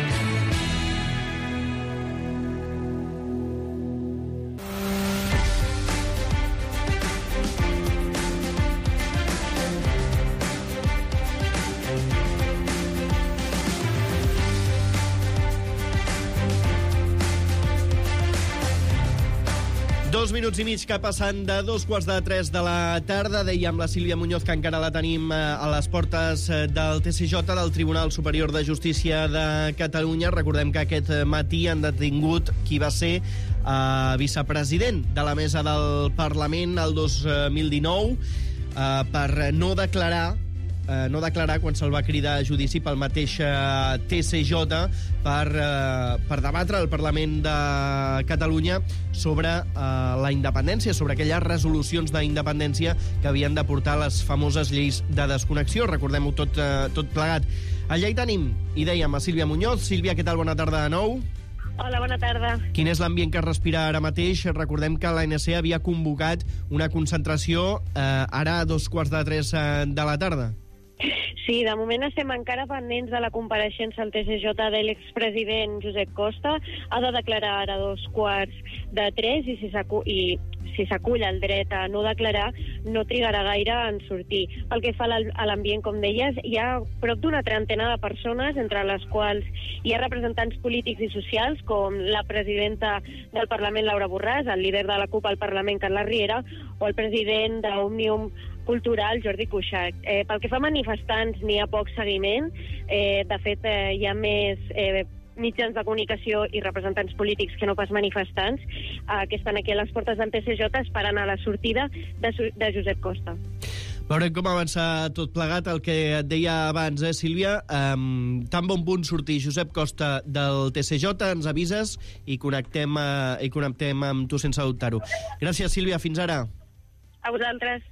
Dos minuts i mig que passen de dos quarts de tres de la tarda. Dèiem la Sílvia Muñoz que encara la tenim a les portes del T C J, del Tribunal Superior de Justícia de Catalunya. Recordem que aquest matí han detingut qui va ser eh, vicepresident de la mesa del Parlament el dos mil dinou eh, per no declarar Eh, no declarar quan se'l va cridar a judici pel mateix eh, T C J per, eh, per debatre al Parlament de Catalunya sobre eh, la independència, sobre aquelles resolucions d'independència que havien de portar les famoses lleis de desconnexió. Recordem-ho tot, eh, tot plegat. Allà hi tenim, i dèiem, a Sílvia Muñoz. Sílvia, què tal? Bona tarda de nou. Hola, bona tarda. Quin és l'ambient que es respira ara mateix? Recordem que l'A N C havia convocat una concentració eh, ara a dos quarts de tres eh, de la tarda. Sí, de moment estem encara pendents de la compareixença al T C J de l'expresident Josep Costa. Ha de declarar ara a dos quarts de tres i si s'acull, i si s'acull el dret a no declarar, no trigarà gaire en sortir. Pel que fa a l'ambient, com deies, hi ha prop d'una trentena de persones, entre les quals hi ha representants polítics i socials, com la presidenta del Parlament, Laura Borràs, el líder de la CUP al Parlament, Carles Riera, o el president d'Òmnium Cultural, Jordi Cuixart. Eh, pel que fa a manifestants, n'hi ha poc seguiment. Eh, de fet, eh, hi ha més eh, mitjans de comunicació i representants polítics que no pas manifestants, eh, que estan aquí a les portes del T C J esperant a la sortida de, de Josep Costa. Veurem com avança tot plegat. El que et deia abans, eh, Sílvia, um, tan bon punt sortir Josep Costa del T C J, ens avises i connectem, uh, i connectem amb tu sense dubtar-ho. Gràcies, Sílvia, fins ara. A vosaltres.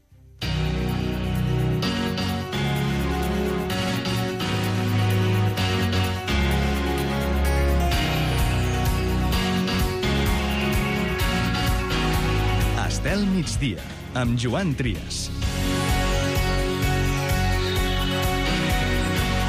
Estel migdia, amb Joan Trias.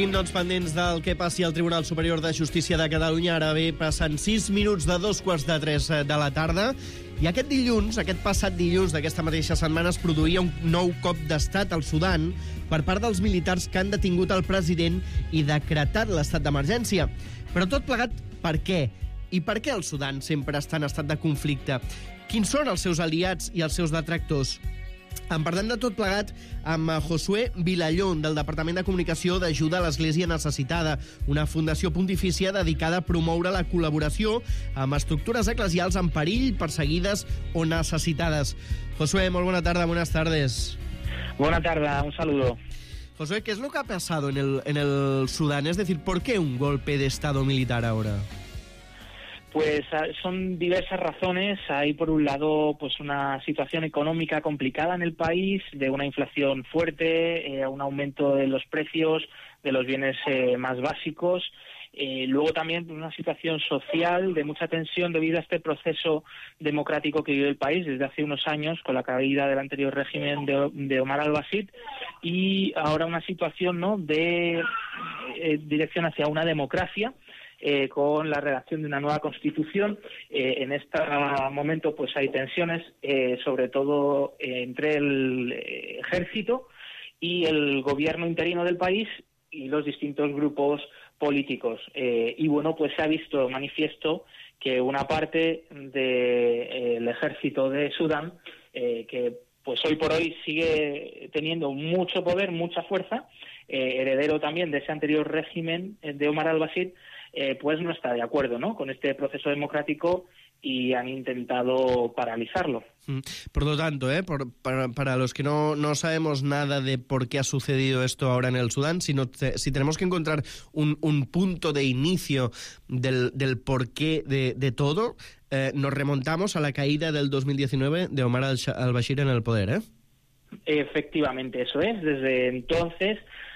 Seguim, doncs, pendents del que passi al Tribunal Superior de Justícia de Catalunya. Ara bé, passen sis minuts de dos quarts de tres de la tarda. I aquest dilluns, aquest passat dilluns d'aquesta mateixa setmana, es produïa un nou cop d'estat al Sudan per part dels militars que han detingut el president i decretat l'estat d'emergència. Però tot plegat, per què? I per què el Sudan sempre està en estat de conflicte? Quins són els seus aliats i els seus detractors? En parlem de tot plegat amb Josué Vilallón, del Departament de Comunicació d'Ajuda a l'Església Necessitada, una fundació pontifícia dedicada a promoure la col·laboració amb estructures eclesials en perill, perseguides o necessitades. Josué, molt bona tarda, buenas tardes. Buena tarde, un saludo. Josué, ¿qué es lo que ha pasado en el, en el Sudán? Es decir, ¿por qué un golpe de Estado militar ahora? Pues son diversas razones. Hay, por un lado, pues una situación económica complicada en el país, de una inflación fuerte, eh, un aumento de los precios de los bienes eh, más básicos. Eh, luego también una situación social de mucha tensión debido a este proceso democrático que vive el país desde hace unos años con la caída del anterior régimen de, de Omar al-Bashir, y ahora una situación, ¿no?, de eh, dirección hacia una democracia. Eh, con la redacción de una nueva constitución. Eh, en este momento pues hay tensiones, eh, sobre todo eh, entre el eh, ejército y el gobierno interino del país y los distintos grupos políticos. Eh, y bueno, pues se ha visto manifiesto que una parte del de, eh, ejército de Sudán, eh, que pues hoy por hoy sigue teniendo mucho poder, mucha fuerza, eh, heredero también de ese anterior régimen de Omar al-Bashir, Eh, pues no está de acuerdo, ¿no?, con este proceso democrático y han intentado paralizarlo. Por lo tanto, ¿eh? Por, para, para los que no, no sabemos nada de por qué ha sucedido esto ahora en el Sudán, sino te, si tenemos que encontrar un, un punto de inicio del, del porqué de, de todo, eh, nos remontamos a la caída del dos mil diecinueve de Omar al-Bashir en el poder, ¿eh? Efectivamente, eso es. Desde entonces,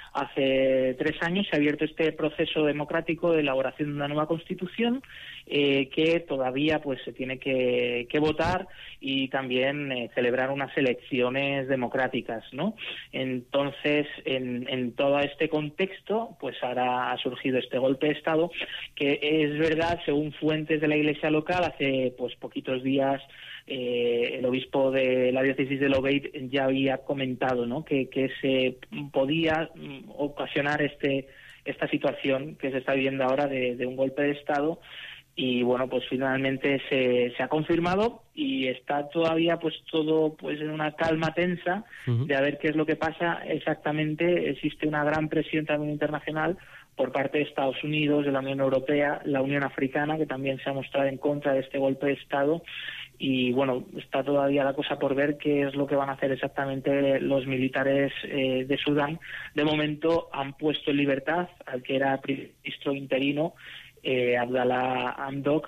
hace tres años, se ha abierto este proceso democrático de elaboración de una nueva constitución eh, que todavía pues se tiene que, que votar y también eh, celebrar unas elecciones democráticas, ¿no? Entonces, en, en todo este contexto, pues ahora ha surgido este golpe de Estado que es verdad, según fuentes de la Iglesia local, hace pues poquitos días Eh, el obispo de la diócesis de Lobeid ya había comentado, ¿no?, que, que se podía ocasionar este esta situación que se está viviendo ahora de, de un golpe de Estado, y bueno, pues finalmente se, se ha confirmado y está todavía pues todo pues en una calma tensa uh-huh. de a ver qué es lo que pasa exactamente. Existe una gran presión también internacional por parte de Estados Unidos, de la Unión Europea, la Unión Africana, que también se ha mostrado en contra de este golpe de Estado. Y bueno, está todavía la cosa por ver qué es lo que van a hacer exactamente los militares eh, de Sudán. De momento han puesto en libertad al que era ministro interino, eh, Abdallah Hamdok,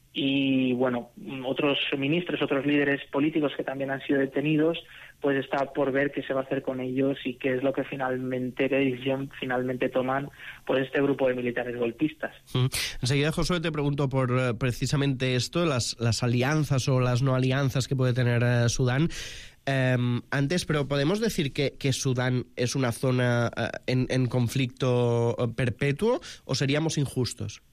y bueno, otros ministros, otros líderes políticos que también han sido detenidos. Pues está por ver qué se va a hacer con ellos y qué es lo que finalmente, qué decisión finalmente toman por este grupo de militares golpistas. Mm. Enseguida, Josué, te pregunto por uh, precisamente esto, las, las alianzas o las no alianzas que puede tener uh, Sudán. Um, antes, pero ¿podemos decir que, que Sudán es una zona uh, en, en conflicto uh, perpetuo o seríamos injustos?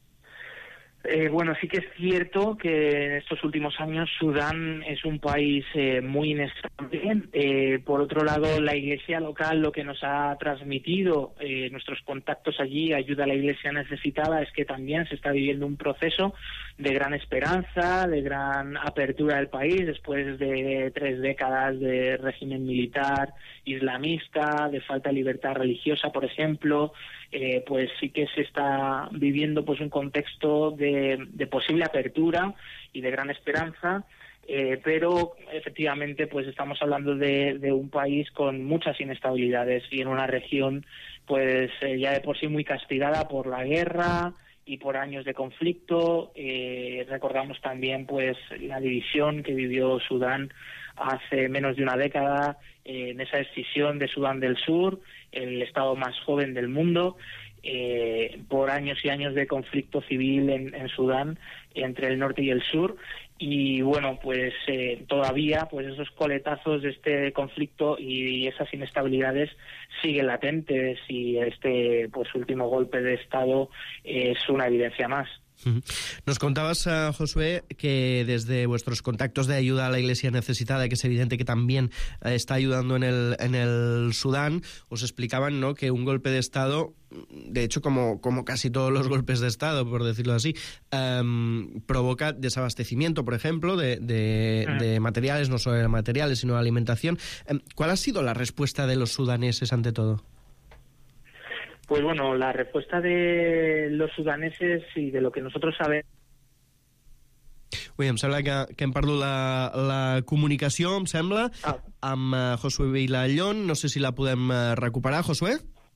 Eh, bueno, sí que es cierto que en estos últimos años Sudán es un país eh, muy inestable. Eh, por otro lado, la Iglesia local lo que nos ha transmitido, eh, nuestros contactos allí, Ayuda a la Iglesia Necesitada, es que también se está viviendo un proceso de gran esperanza, de gran apertura del país, después de tres décadas de régimen militar islamista, de falta de libertad religiosa, por ejemplo. Eh, pues sí que se está viviendo pues un contexto de, de posible apertura y de gran esperanza, eh, pero efectivamente pues estamos hablando de, de un país con muchas inestabilidades y en una región pues eh, ya de por sí muy castigada por la guerra y por años de conflicto. Eh, recordamos también pues la división que vivió Sudán hace menos de una década, eh, en esa escisión de Sudán del Sur, el estado más joven del mundo, eh, por años y años de conflicto civil en, en Sudán entre el norte y el sur. Y bueno, pues eh, todavía pues esos coletazos de este conflicto y esas inestabilidades siguen latentes, y este pues último golpe de Estado es una evidencia más. Nos contabas, uh, Josué, que desde vuestros contactos de ayuda a la Iglesia necesitada, que es evidente que también uh, está ayudando en el, en el Sudán, os explicaban, ¿no?, que un golpe de Estado, de hecho como, como casi todos los golpes de Estado, por decirlo así, um, provoca desabastecimiento, por ejemplo, de, de, ah. de materiales, no solo de materiales, sino de alimentación. Um, ¿Cuál ha sido la respuesta de los sudaneses ante todo? Pues bueno, la respuesta de los sudaneses y de lo que nosotros sabemos... Ui, em sembla que, que hem perdut la, la comunicació, em sembla, ah. amb uh, Josué Vilallón. No sé si la podem uh, recuperar, Josué?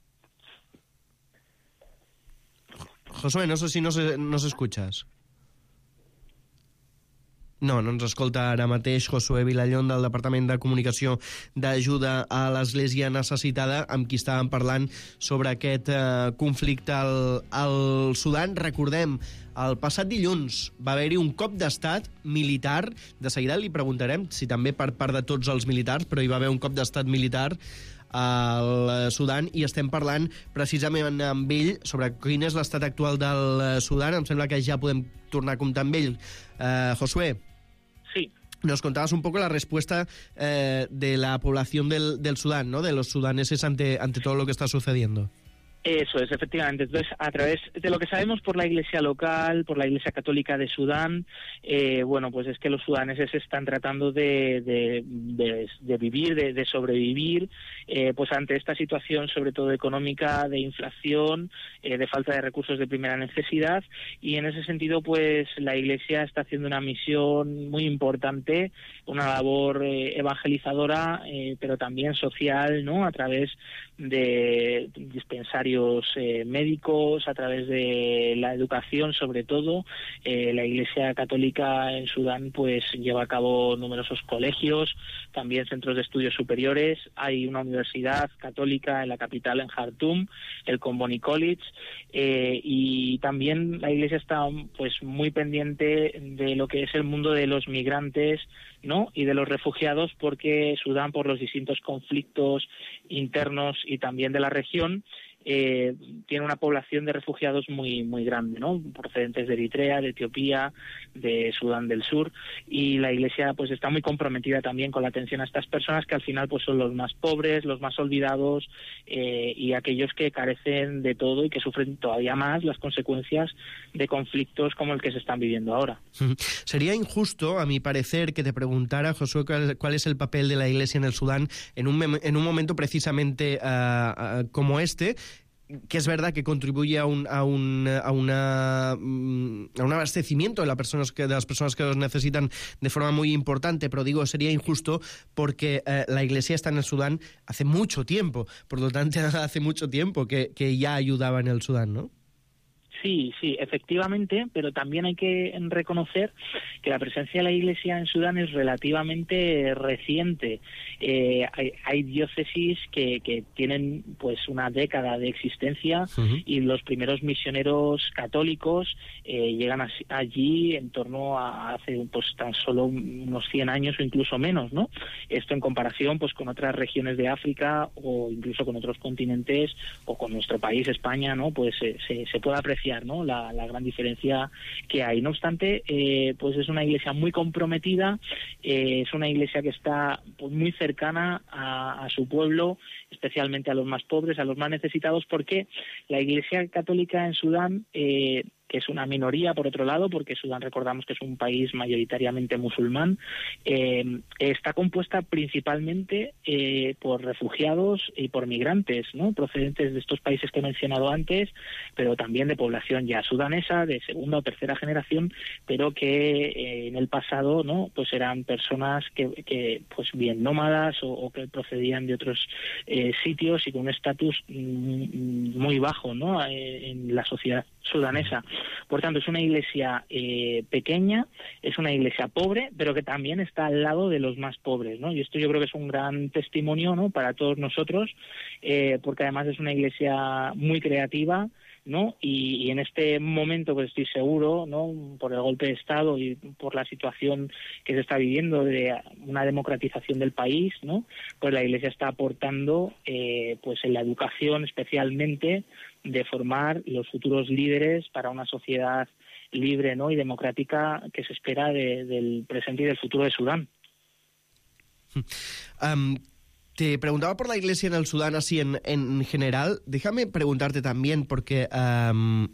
Josué, no sé si nos, nos escuchas. No, no ens escolta ara mateix Josué Vilallón, del Departament de Comunicació d'Ajuda a l'Església Necessitada, amb qui estàvem parlant sobre aquest eh, conflicte al, al Sudan. Recordem, el passat dilluns va haver-hi un cop d'estat militar. De seguida li preguntarem si també per part de tots els militars, però hi va haver un cop d'estat militar al Sudan, i estem parlant precisament amb ell sobre quin és l'estat actual del Sudan. Em sembla que ja podem tornar a comptar amb ell. Uh, Josué. Sí. Nos contabas un poco la respuesta eh, de la población del, del Sudán, ¿no?, de los sudaneses ante, ante todo lo que está sucediendo. Eso es, efectivamente. Entonces, a través de lo que sabemos por la Iglesia local, por la Iglesia Católica de Sudán, eh, bueno, pues es que los sudaneses están tratando de, de, de, de vivir, de, de sobrevivir, eh, pues ante esta situación, sobre todo económica, de inflación, eh, de falta de recursos de primera necesidad, y en ese sentido, pues la Iglesia está haciendo una misión muy importante, una labor eh, evangelizadora, eh, pero también social, ¿no?, a través de dispensarios eh, médicos, a través de la educación, sobre todo. Eh, la Iglesia Católica en Sudán pues lleva a cabo numerosos colegios, también centros de estudios superiores. Hay una universidad católica en la capital, en Jartum, el Comboni College, eh, y también la Iglesia está pues muy pendiente de lo que es el mundo de los migrantes, ¿no?, y de los refugiados, porque Sudán, por los distintos conflictos internos y también de la región, eh, tiene una población de refugiados muy muy grande, ¿no?, procedentes de Eritrea, de Etiopía, de Sudán del Sur, y la Iglesia pues está muy comprometida también con la atención a estas personas, que al final pues son los más pobres, los más olvidados, eh, y aquellos que carecen de todo y que sufren todavía más las consecuencias de conflictos como el que se están viviendo ahora. Sería injusto, a mi parecer, que te preguntara, Josué, cuál, cuál es el papel de la Iglesia en el Sudán en un, en un momento precisamente uh, uh, como este, que es verdad que contribuye a un, a un, a una, a un abastecimiento de, la personas que, de las personas que los necesitan de forma muy importante, pero digo, sería injusto porque eh, la Iglesia está en el Sudán hace mucho tiempo, por lo tanto hace mucho tiempo que, que ya ayudaba en el Sudán, ¿no? Sí, sí, efectivamente, pero también hay que reconocer que la presencia de la Iglesia en Sudán es relativamente reciente. Eh, hay, hay diócesis que, que tienen pues una década de existencia, uh-huh. y los primeros misioneros católicos eh, llegan a, allí en torno a hace pues tan solo unos cien años o incluso menos, ¿no? Esto en comparación pues con otras regiones de África o incluso con otros continentes o con nuestro país, España, ¿no? Pues eh, se, se puede apreciar, ¿no?, la, la gran diferencia que hay. No obstante, eh, pues es una iglesia muy comprometida, eh, es una iglesia que está pues, muy cercana a, a su pueblo, especialmente a los más pobres, a los más necesitados, porque la Iglesia Católica en Sudán, eh, que es una minoría, por otro lado, porque Sudán, recordamos que es un país mayoritariamente musulmán, eh, está compuesta principalmente eh, por refugiados y por migrantes, ¿no?, procedentes de estos países que he mencionado antes, pero también de población ya sudanesa, de segunda o tercera generación, pero que eh, en el pasado, ¿no?, pues eran personas que, que pues bien nómadas o, o que procedían de otros eh, sitios y con un estatus muy bajo, ¿no?, en la sociedad sudanesa. Por tanto, es una iglesia eh, pequeña, es una iglesia pobre, pero que también está al lado de los más pobres, ¿no? Y esto yo creo que es un gran testimonio, ¿no?, para todos nosotros, eh, porque además es una iglesia muy creativa, ¿no? Y, y en este momento, pues estoy seguro, ¿no?, por el golpe de Estado y por la situación que se está viviendo de una democratización del país, ¿no?, pues la Iglesia está aportando, eh, pues en la educación especialmente, de formar los futuros líderes para una sociedad libre, ¿no?, y democrática que se espera de, del presente y del futuro de Sudán. Um... Te preguntaba por la Iglesia en el Sudán así en, en general. Déjame preguntarte también, porque um,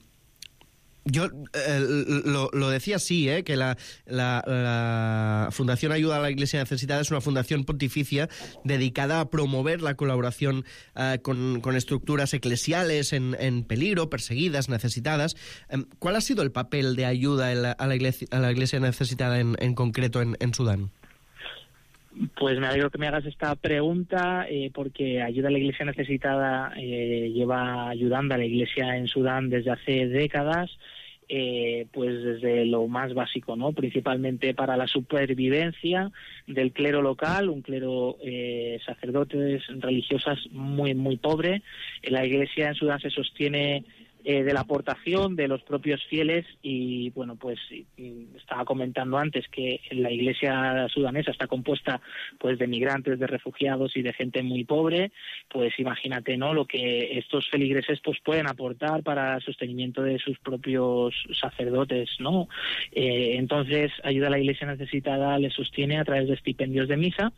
yo eh, lo, lo decía así, eh, que la, la, la Fundación Ayuda a la Iglesia Necesitada es una fundación pontificia dedicada a promover la colaboración uh, con, con estructuras eclesiales en, en peligro, perseguidas, necesitadas. Um, ¿Cuál ha sido el papel de ayuda a la, a la, iglesia, a la iglesia necesitada en, en concreto en, en Sudán? Pues me alegro que me hagas esta pregunta, eh, porque Ayuda a la Iglesia Necesitada eh, lleva ayudando a la Iglesia en Sudán desde hace décadas, eh, pues desde lo más básico, ¿no? Principalmente para la supervivencia del clero local, un clero eh, sacerdotes, religiosas muy, muy pobre. La Iglesia en Sudán se sostiene Eh, de la aportación de los propios fieles y, bueno, pues estaba comentando antes que la iglesia sudanesa está compuesta pues de migrantes, de refugiados y de gente muy pobre. Pues imagínate, ¿no?, lo que estos feligreses pues pueden aportar para el sostenimiento de sus propios sacerdotes, ¿no? Eh, entonces, Ayuda a la Iglesia Necesitada les sostiene a través de estipendios de misa.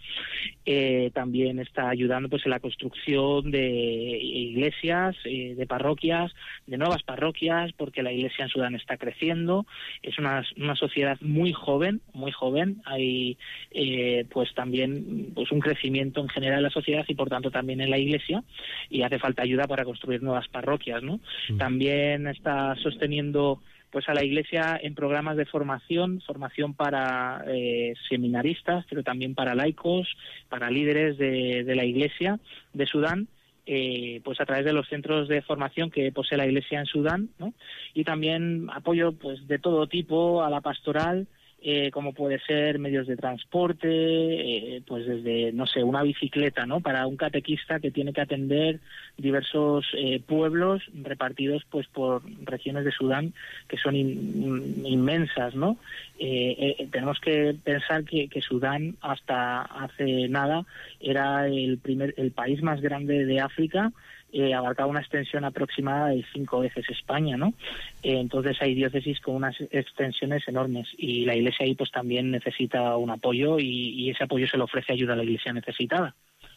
Eh, también está ayudando pues en la construcción de iglesias, eh, de parroquias, de nuevas parroquias, porque la Iglesia en Sudán está creciendo. Es una, una sociedad muy joven, muy joven. Hay eh, pues también pues un crecimiento en general en la sociedad y por tanto también en la Iglesia, y hace falta ayuda para construir nuevas parroquias, ¿no? Mm. También está sosteniendo pues a la Iglesia en programas de formación, formación para eh, seminaristas, pero también para laicos, para líderes de, de la Iglesia de Sudán, Eh, pues a través de los centros de formación que posee la Iglesia en Sudán, ¿no? Y también apoyo pues de todo tipo a la pastoral, eh, como puede ser medios de transporte, eh, pues desde, no sé, una bicicleta, ¿no?, para un catequista que tiene que atender diversos eh, pueblos repartidos pues por regiones de Sudán que son in, inmensas, ¿no? Eh, eh, tenemos que pensar que, que Sudán hasta hace nada era el primer el país más grande de África. Eh, abarcaba una extensión aproximada de cinco veces España, ¿no? Eh, entonces hay diócesis con unas extensiones enormes y la Iglesia ahí pues también necesita un apoyo y, y ese apoyo se le ofrece Ayuda a la Iglesia Necesitada.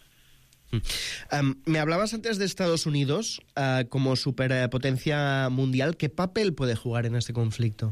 Um, me hablabas antes de Estados Unidos uh, como superpotencia mundial. ¿Qué papel puede jugar en este conflicto?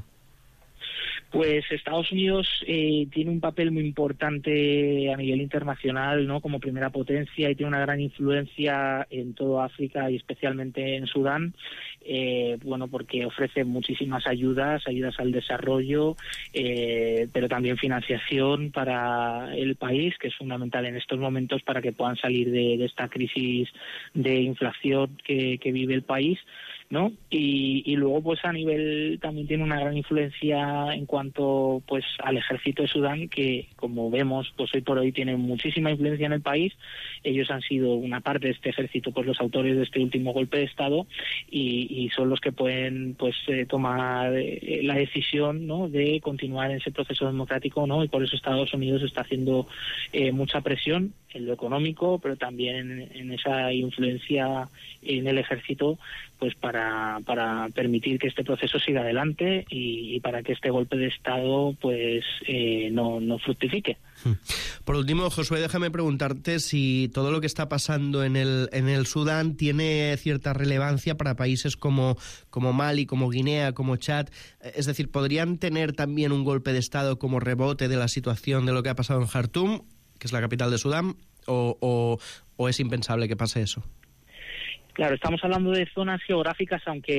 Pues Estados Unidos eh, tiene un papel muy importante a nivel internacional, ¿no?, como primera potencia, y tiene una gran influencia en toda África y especialmente en Sudán, eh, bueno, porque ofrece muchísimas ayudas, ayudas al desarrollo, eh, pero también financiación para el país, que es fundamental en estos momentos para que puedan salir de, de esta crisis de inflación que, que vive el país, ¿no? Y, y luego pues a nivel también tiene una gran influencia en cuanto pues al ejército de Sudán, que como vemos pues hoy por hoy tiene muchísima influencia en el país. Ellos han sido una parte de este ejército, pues los autores de este último golpe de Estado, y, y son los que pueden pues eh, tomar eh, la decisión, ¿no?, de continuar en ese proceso democrático, ¿no? Y por eso Estados Unidos está haciendo eh, mucha presión en lo económico, pero también en, en esa influencia en el ejército, pues para, para permitir que este proceso siga adelante y, y para que este golpe de Estado pues eh, no, no fructifique. Por último, Josué, déjame preguntarte si todo lo que está pasando en el, en el Sudán tiene cierta relevancia para países como, como Mali, como Guinea, como Chad. Es decir, ¿podrían tener también un golpe de Estado como rebote de la situación de lo que ha pasado en Jartum, que es la capital de Sudán, o, o, o es impensable que pase eso? Claro, estamos hablando de zonas geográficas, aunque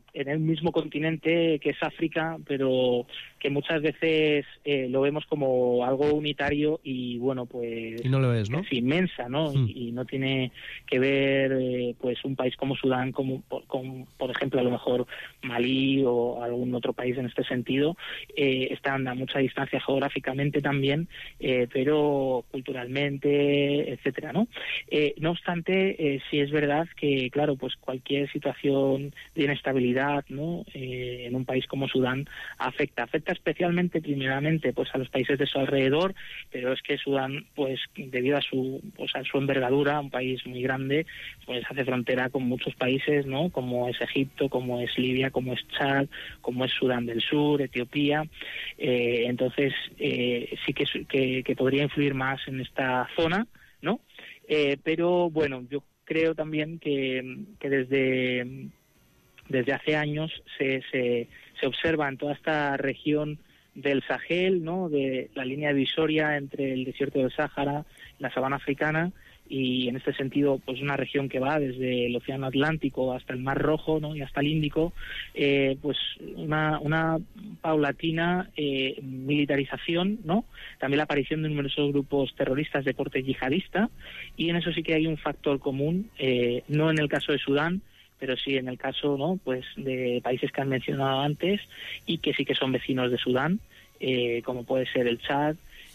en el mismo continente que es África, pero que muchas veces eh, lo vemos como algo unitario y bueno, pues y no lo es, ¿no? Es inmensa, ¿no? Mm. Y, y no tiene que ver eh, pues un país como Sudán, como por, con, por ejemplo a lo mejor Malí o algún otro país en este sentido, eh, están a mucha distancia geográficamente también, eh, pero culturalmente, etcétera, ¿no? Eh, no obstante, eh, sí es verdad que, claro, pues cualquier situación de inestabilidad, ¿no? Eh, en un país como Sudán afecta, afecta especialmente, primeramente, pues a los países de su alrededor, pero es que Sudán, pues debido a su, pues, a su envergadura, un país muy grande, pues hace frontera con muchos países, ¿no? Como es Egipto, como es Libia, como es Chad, como es Sudán del Sur, Etiopía. Eh, entonces, eh, sí que, que, que podría influir más en esta zona, ¿no? Eh, pero bueno, yo creo también que, que desde desde hace años se, se, se observa en toda esta región del Sahel, ¿no? De la línea divisoria entre el desierto del Sáhara y la sabana africana, y en este sentido, pues una región que va desde el Océano Atlántico hasta el Mar Rojo, ¿no? Y hasta el Índico, eh, pues una, una paulatina eh, militarización, ¿no? También la aparición de numerosos grupos terroristas de corte yihadista, y en eso sí que hay un factor común, eh, no en el caso de Sudán, pero sí en el caso, ¿no? Pues de países que han mencionado antes y que sí que son vecinos de Sudán, eh, como puede ser el Chad,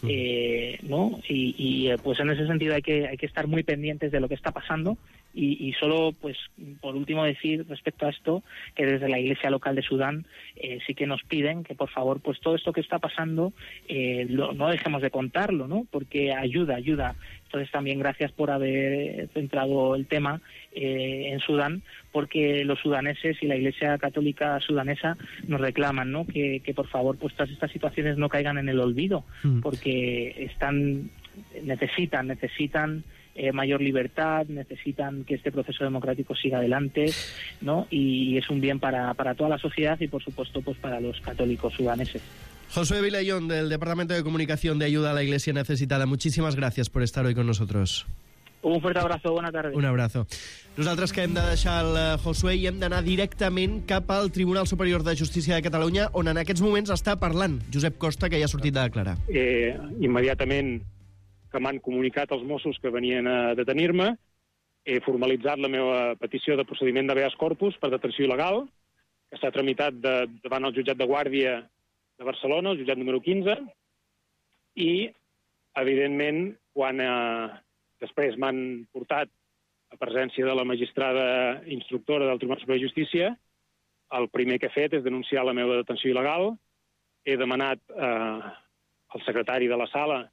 eh, ¿no? Y, y pues en ese sentido hay que hay que estar muy pendientes de lo que está pasando. Y, y solo, pues, por último decir respecto a esto, que desde la Iglesia local de Sudán eh, sí que nos piden que, por favor, pues todo esto que está pasando eh, lo, no dejemos de contarlo, ¿no? Porque ayuda, ayuda. Entonces también gracias por haber centrado el tema eh, en Sudán, porque los sudaneses y la Iglesia Católica sudanesa nos reclaman, ¿no? Que, que por favor, pues todas estas situaciones no caigan en el olvido, mm. porque están necesitan, necesitan Eh, mayor libertad, necesitan que este proceso democrático siga adelante, ¿no? Y es un bien para, para toda la sociedad y, por supuesto, pues para los católicos sudaneses. Josué Vilallón, del Departamento de Comunicación de Ayuda a la Iglesia Necesitada, muchísimas gracias por estar hoy con nosotros. Un fuerte abrazo, bona tarda. Un abrazo. Nosaltres que hem de deixar el Josué i hem d'anar directament cap al Tribunal Superior de Justícia de Catalunya, on en aquests moments està parlant Josep Costa, que ja ha sortit de declarar. Eh, immediatament que m'han comunicat els Mossos que venien a detenir-me, he formalitzat la meva petició de procediment d'habeas corpus per detenció il·legal, que s'ha tramitat de, davant el jutjat de Guàrdia de Barcelona, el jutjat número quinze, i, evidentment, quan eh, després m'han portat a presència de la magistrada instructora del Tribunal Superior de Justícia, el primer que he fet és denunciar la meva detenció il·legal. He demanat eh, al secretari de la sala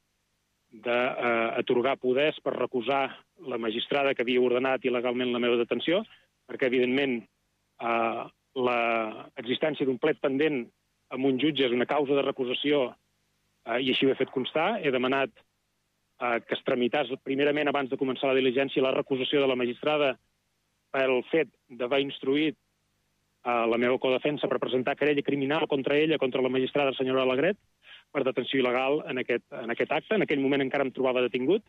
d'atorgar poders per recusar la magistrada que havia ordenat il·legalment la meva detenció, perquè, evidentment, eh, l'existència d'un plet pendent amb un jutge és una causa de recusació eh, i així ho he fet constar. He demanat eh, que es tramités primerament, abans de començar la diligència, la recusació de la magistrada pel fet d'haver instruït eh, la meva codefensa per presentar querella criminal contra ella, contra la magistrada senyora Alegret, per detenció il·legal en aquest, en aquest acte. En aquell moment encara em trobava detingut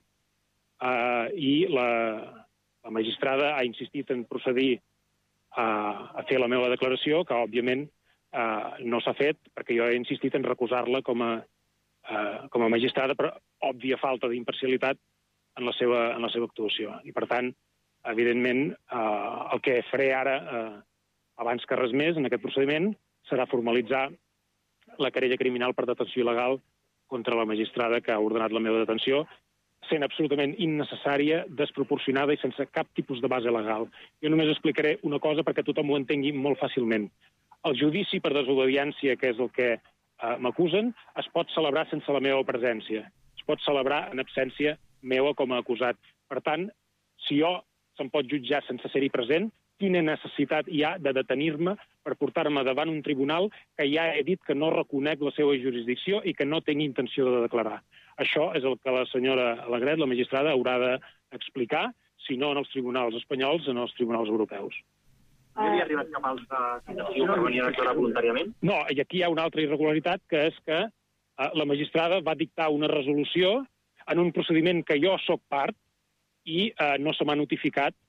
eh, i la, la magistrada ha insistit en procedir a, a fer la meva declaració, que òbviament eh, no s'ha fet, perquè jo he insistit en recusar-la com a, eh, com a magistrada per òbvia falta d'imparcialitat en la seva, en la seva actuació. I, per tant, evidentment, eh, el que faré ara, eh, abans que res més, en aquest procediment, serà formalitzar la querella criminal per detenció il·legal contra la magistrada que ha ordenat la meva detenció, sent absolutament innecessària, desproporcionada i sense cap tipus de base legal. Jo només explicaré una cosa perquè tothom ho entengui molt fàcilment. El judici per desobediència, que és el que eh, m'acusen, es pot celebrar sense la meva presència. Es pot celebrar en absència meva com a acusat. Per tant, si jo se'm pot jutjar sense ser-hi present, quina necessitat hi ha de detenir-me per portar-me davant un tribunal que ja he dit que no reconec la seva jurisdicció i que no tinc intenció de declarar. Això és el que la senyora Alegret, la magistrada, haurà d'explicar, si no en els tribunals espanyols, en els tribunals europeus. No havia arribat cap altra citació per venir a declarar voluntàriament? No, i aquí hi ha una altra irregularitat, que és que eh, la magistrada va dictar una resolució en un procediment que jo sóc part i eh, no se m'ha notificat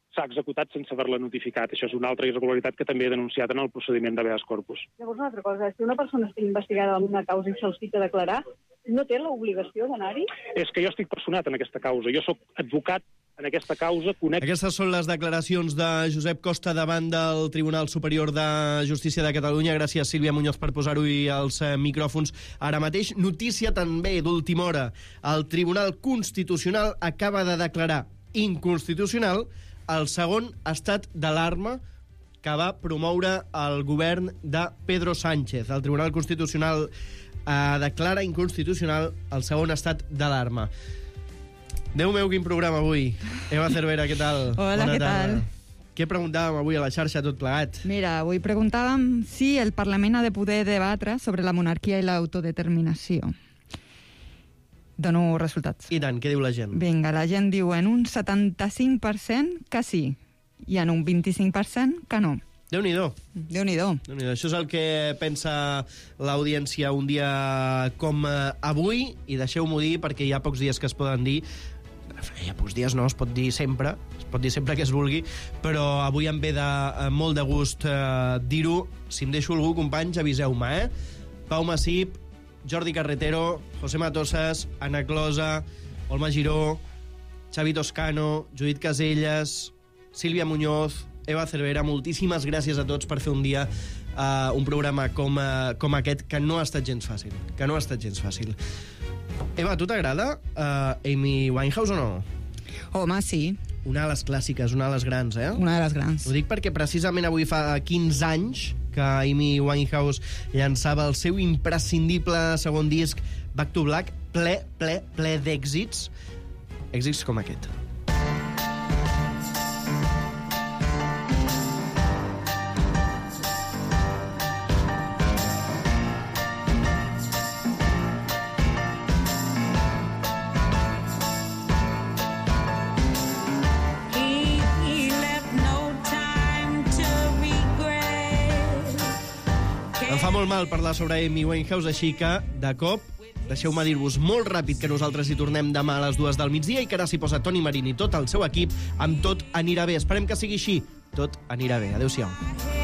s'ha executat sense haver-la notificat. Això és una altra irregularitat que també he denunciat en el procediment d'habeas corpus. Llavors, una altra cosa, si una persona està investigada en una causa i se'l cita a declarar, no té l'obligació d'anar-hi? És que jo estic personat en aquesta causa. Jo sóc advocat en aquesta causa, conec... Aquestes són les declaracions de Josep Costa davant del Tribunal Superior de Justícia de Catalunya. Gràcies, Sílvia Muñoz, per posar-ho-hi als micròfons ara mateix. Notícia també d'última hora. El Tribunal Constitucional acaba de declarar inconstitucional el segon estat d'alarma que va promoure el govern de Pedro Sánchez. El Tribunal Constitucional eh, declara inconstitucional el segon estat d'alarma. Déu meu, quin programa avui. Eva Cervera, què tal? Hola, Bona què tarda. tal? Què preguntàvem avui a la xarxa tot plegat? Mira, avui preguntàvem si el Parlament ha de poder debatre sobre la monarquia i l'autodeterminació. Dono resultats. I tant, què diu la gent? Vinga, la gent diu en un setanta-cinc per cent que sí i en un vint-i-cinc per cent que no. Déu-n'hi-do. Déu-n'hi-do. Déu-n'hi-do. Això és el que pensa l'audiència un dia com avui, i deixeu-m'ho dir perquè hi ha pocs dies que es poden dir. Hi ha pocs dies, no, es pot dir sempre, es pot dir sempre que es vulgui, però avui em ve de, molt de gust eh, dir-ho. Si em deixo algú, companys, aviseu-me, eh? Pau Massip, Jordi Carretero, José Matosas, Anna Closa, Olma Giró, Xavi Toscano, Judit Caselles, Sílvia Muñoz, Eva Cervera, moltíssimes gràcies a tots per fer un dia uh, un programa com, uh, com aquest, que no ha estat gens fàcil, que no ha estat gens fàcil. Eva, a tu t'agrada uh, Amy Winehouse o no? Home, sí. Una de les clàssiques, una de les grans, eh? Una de les grans. Ho dic perquè precisament avui fa quinze anys que Amy Winehouse llançava el seu imprescindible segon disc, Back to Black, ple, ple, ple d'èxits. Èxits com aquest. Fa molt mal parlar sobre Amy Winehouse, així que, de cop, deixeu-me dir-vos molt ràpid que nosaltres hi tornem demà a les dues del migdia i que ara s'hi posa Toni Marín i tot el seu equip amb Tot anirà bé. Esperem que sigui així. Tot anirà bé. Adéu-siau.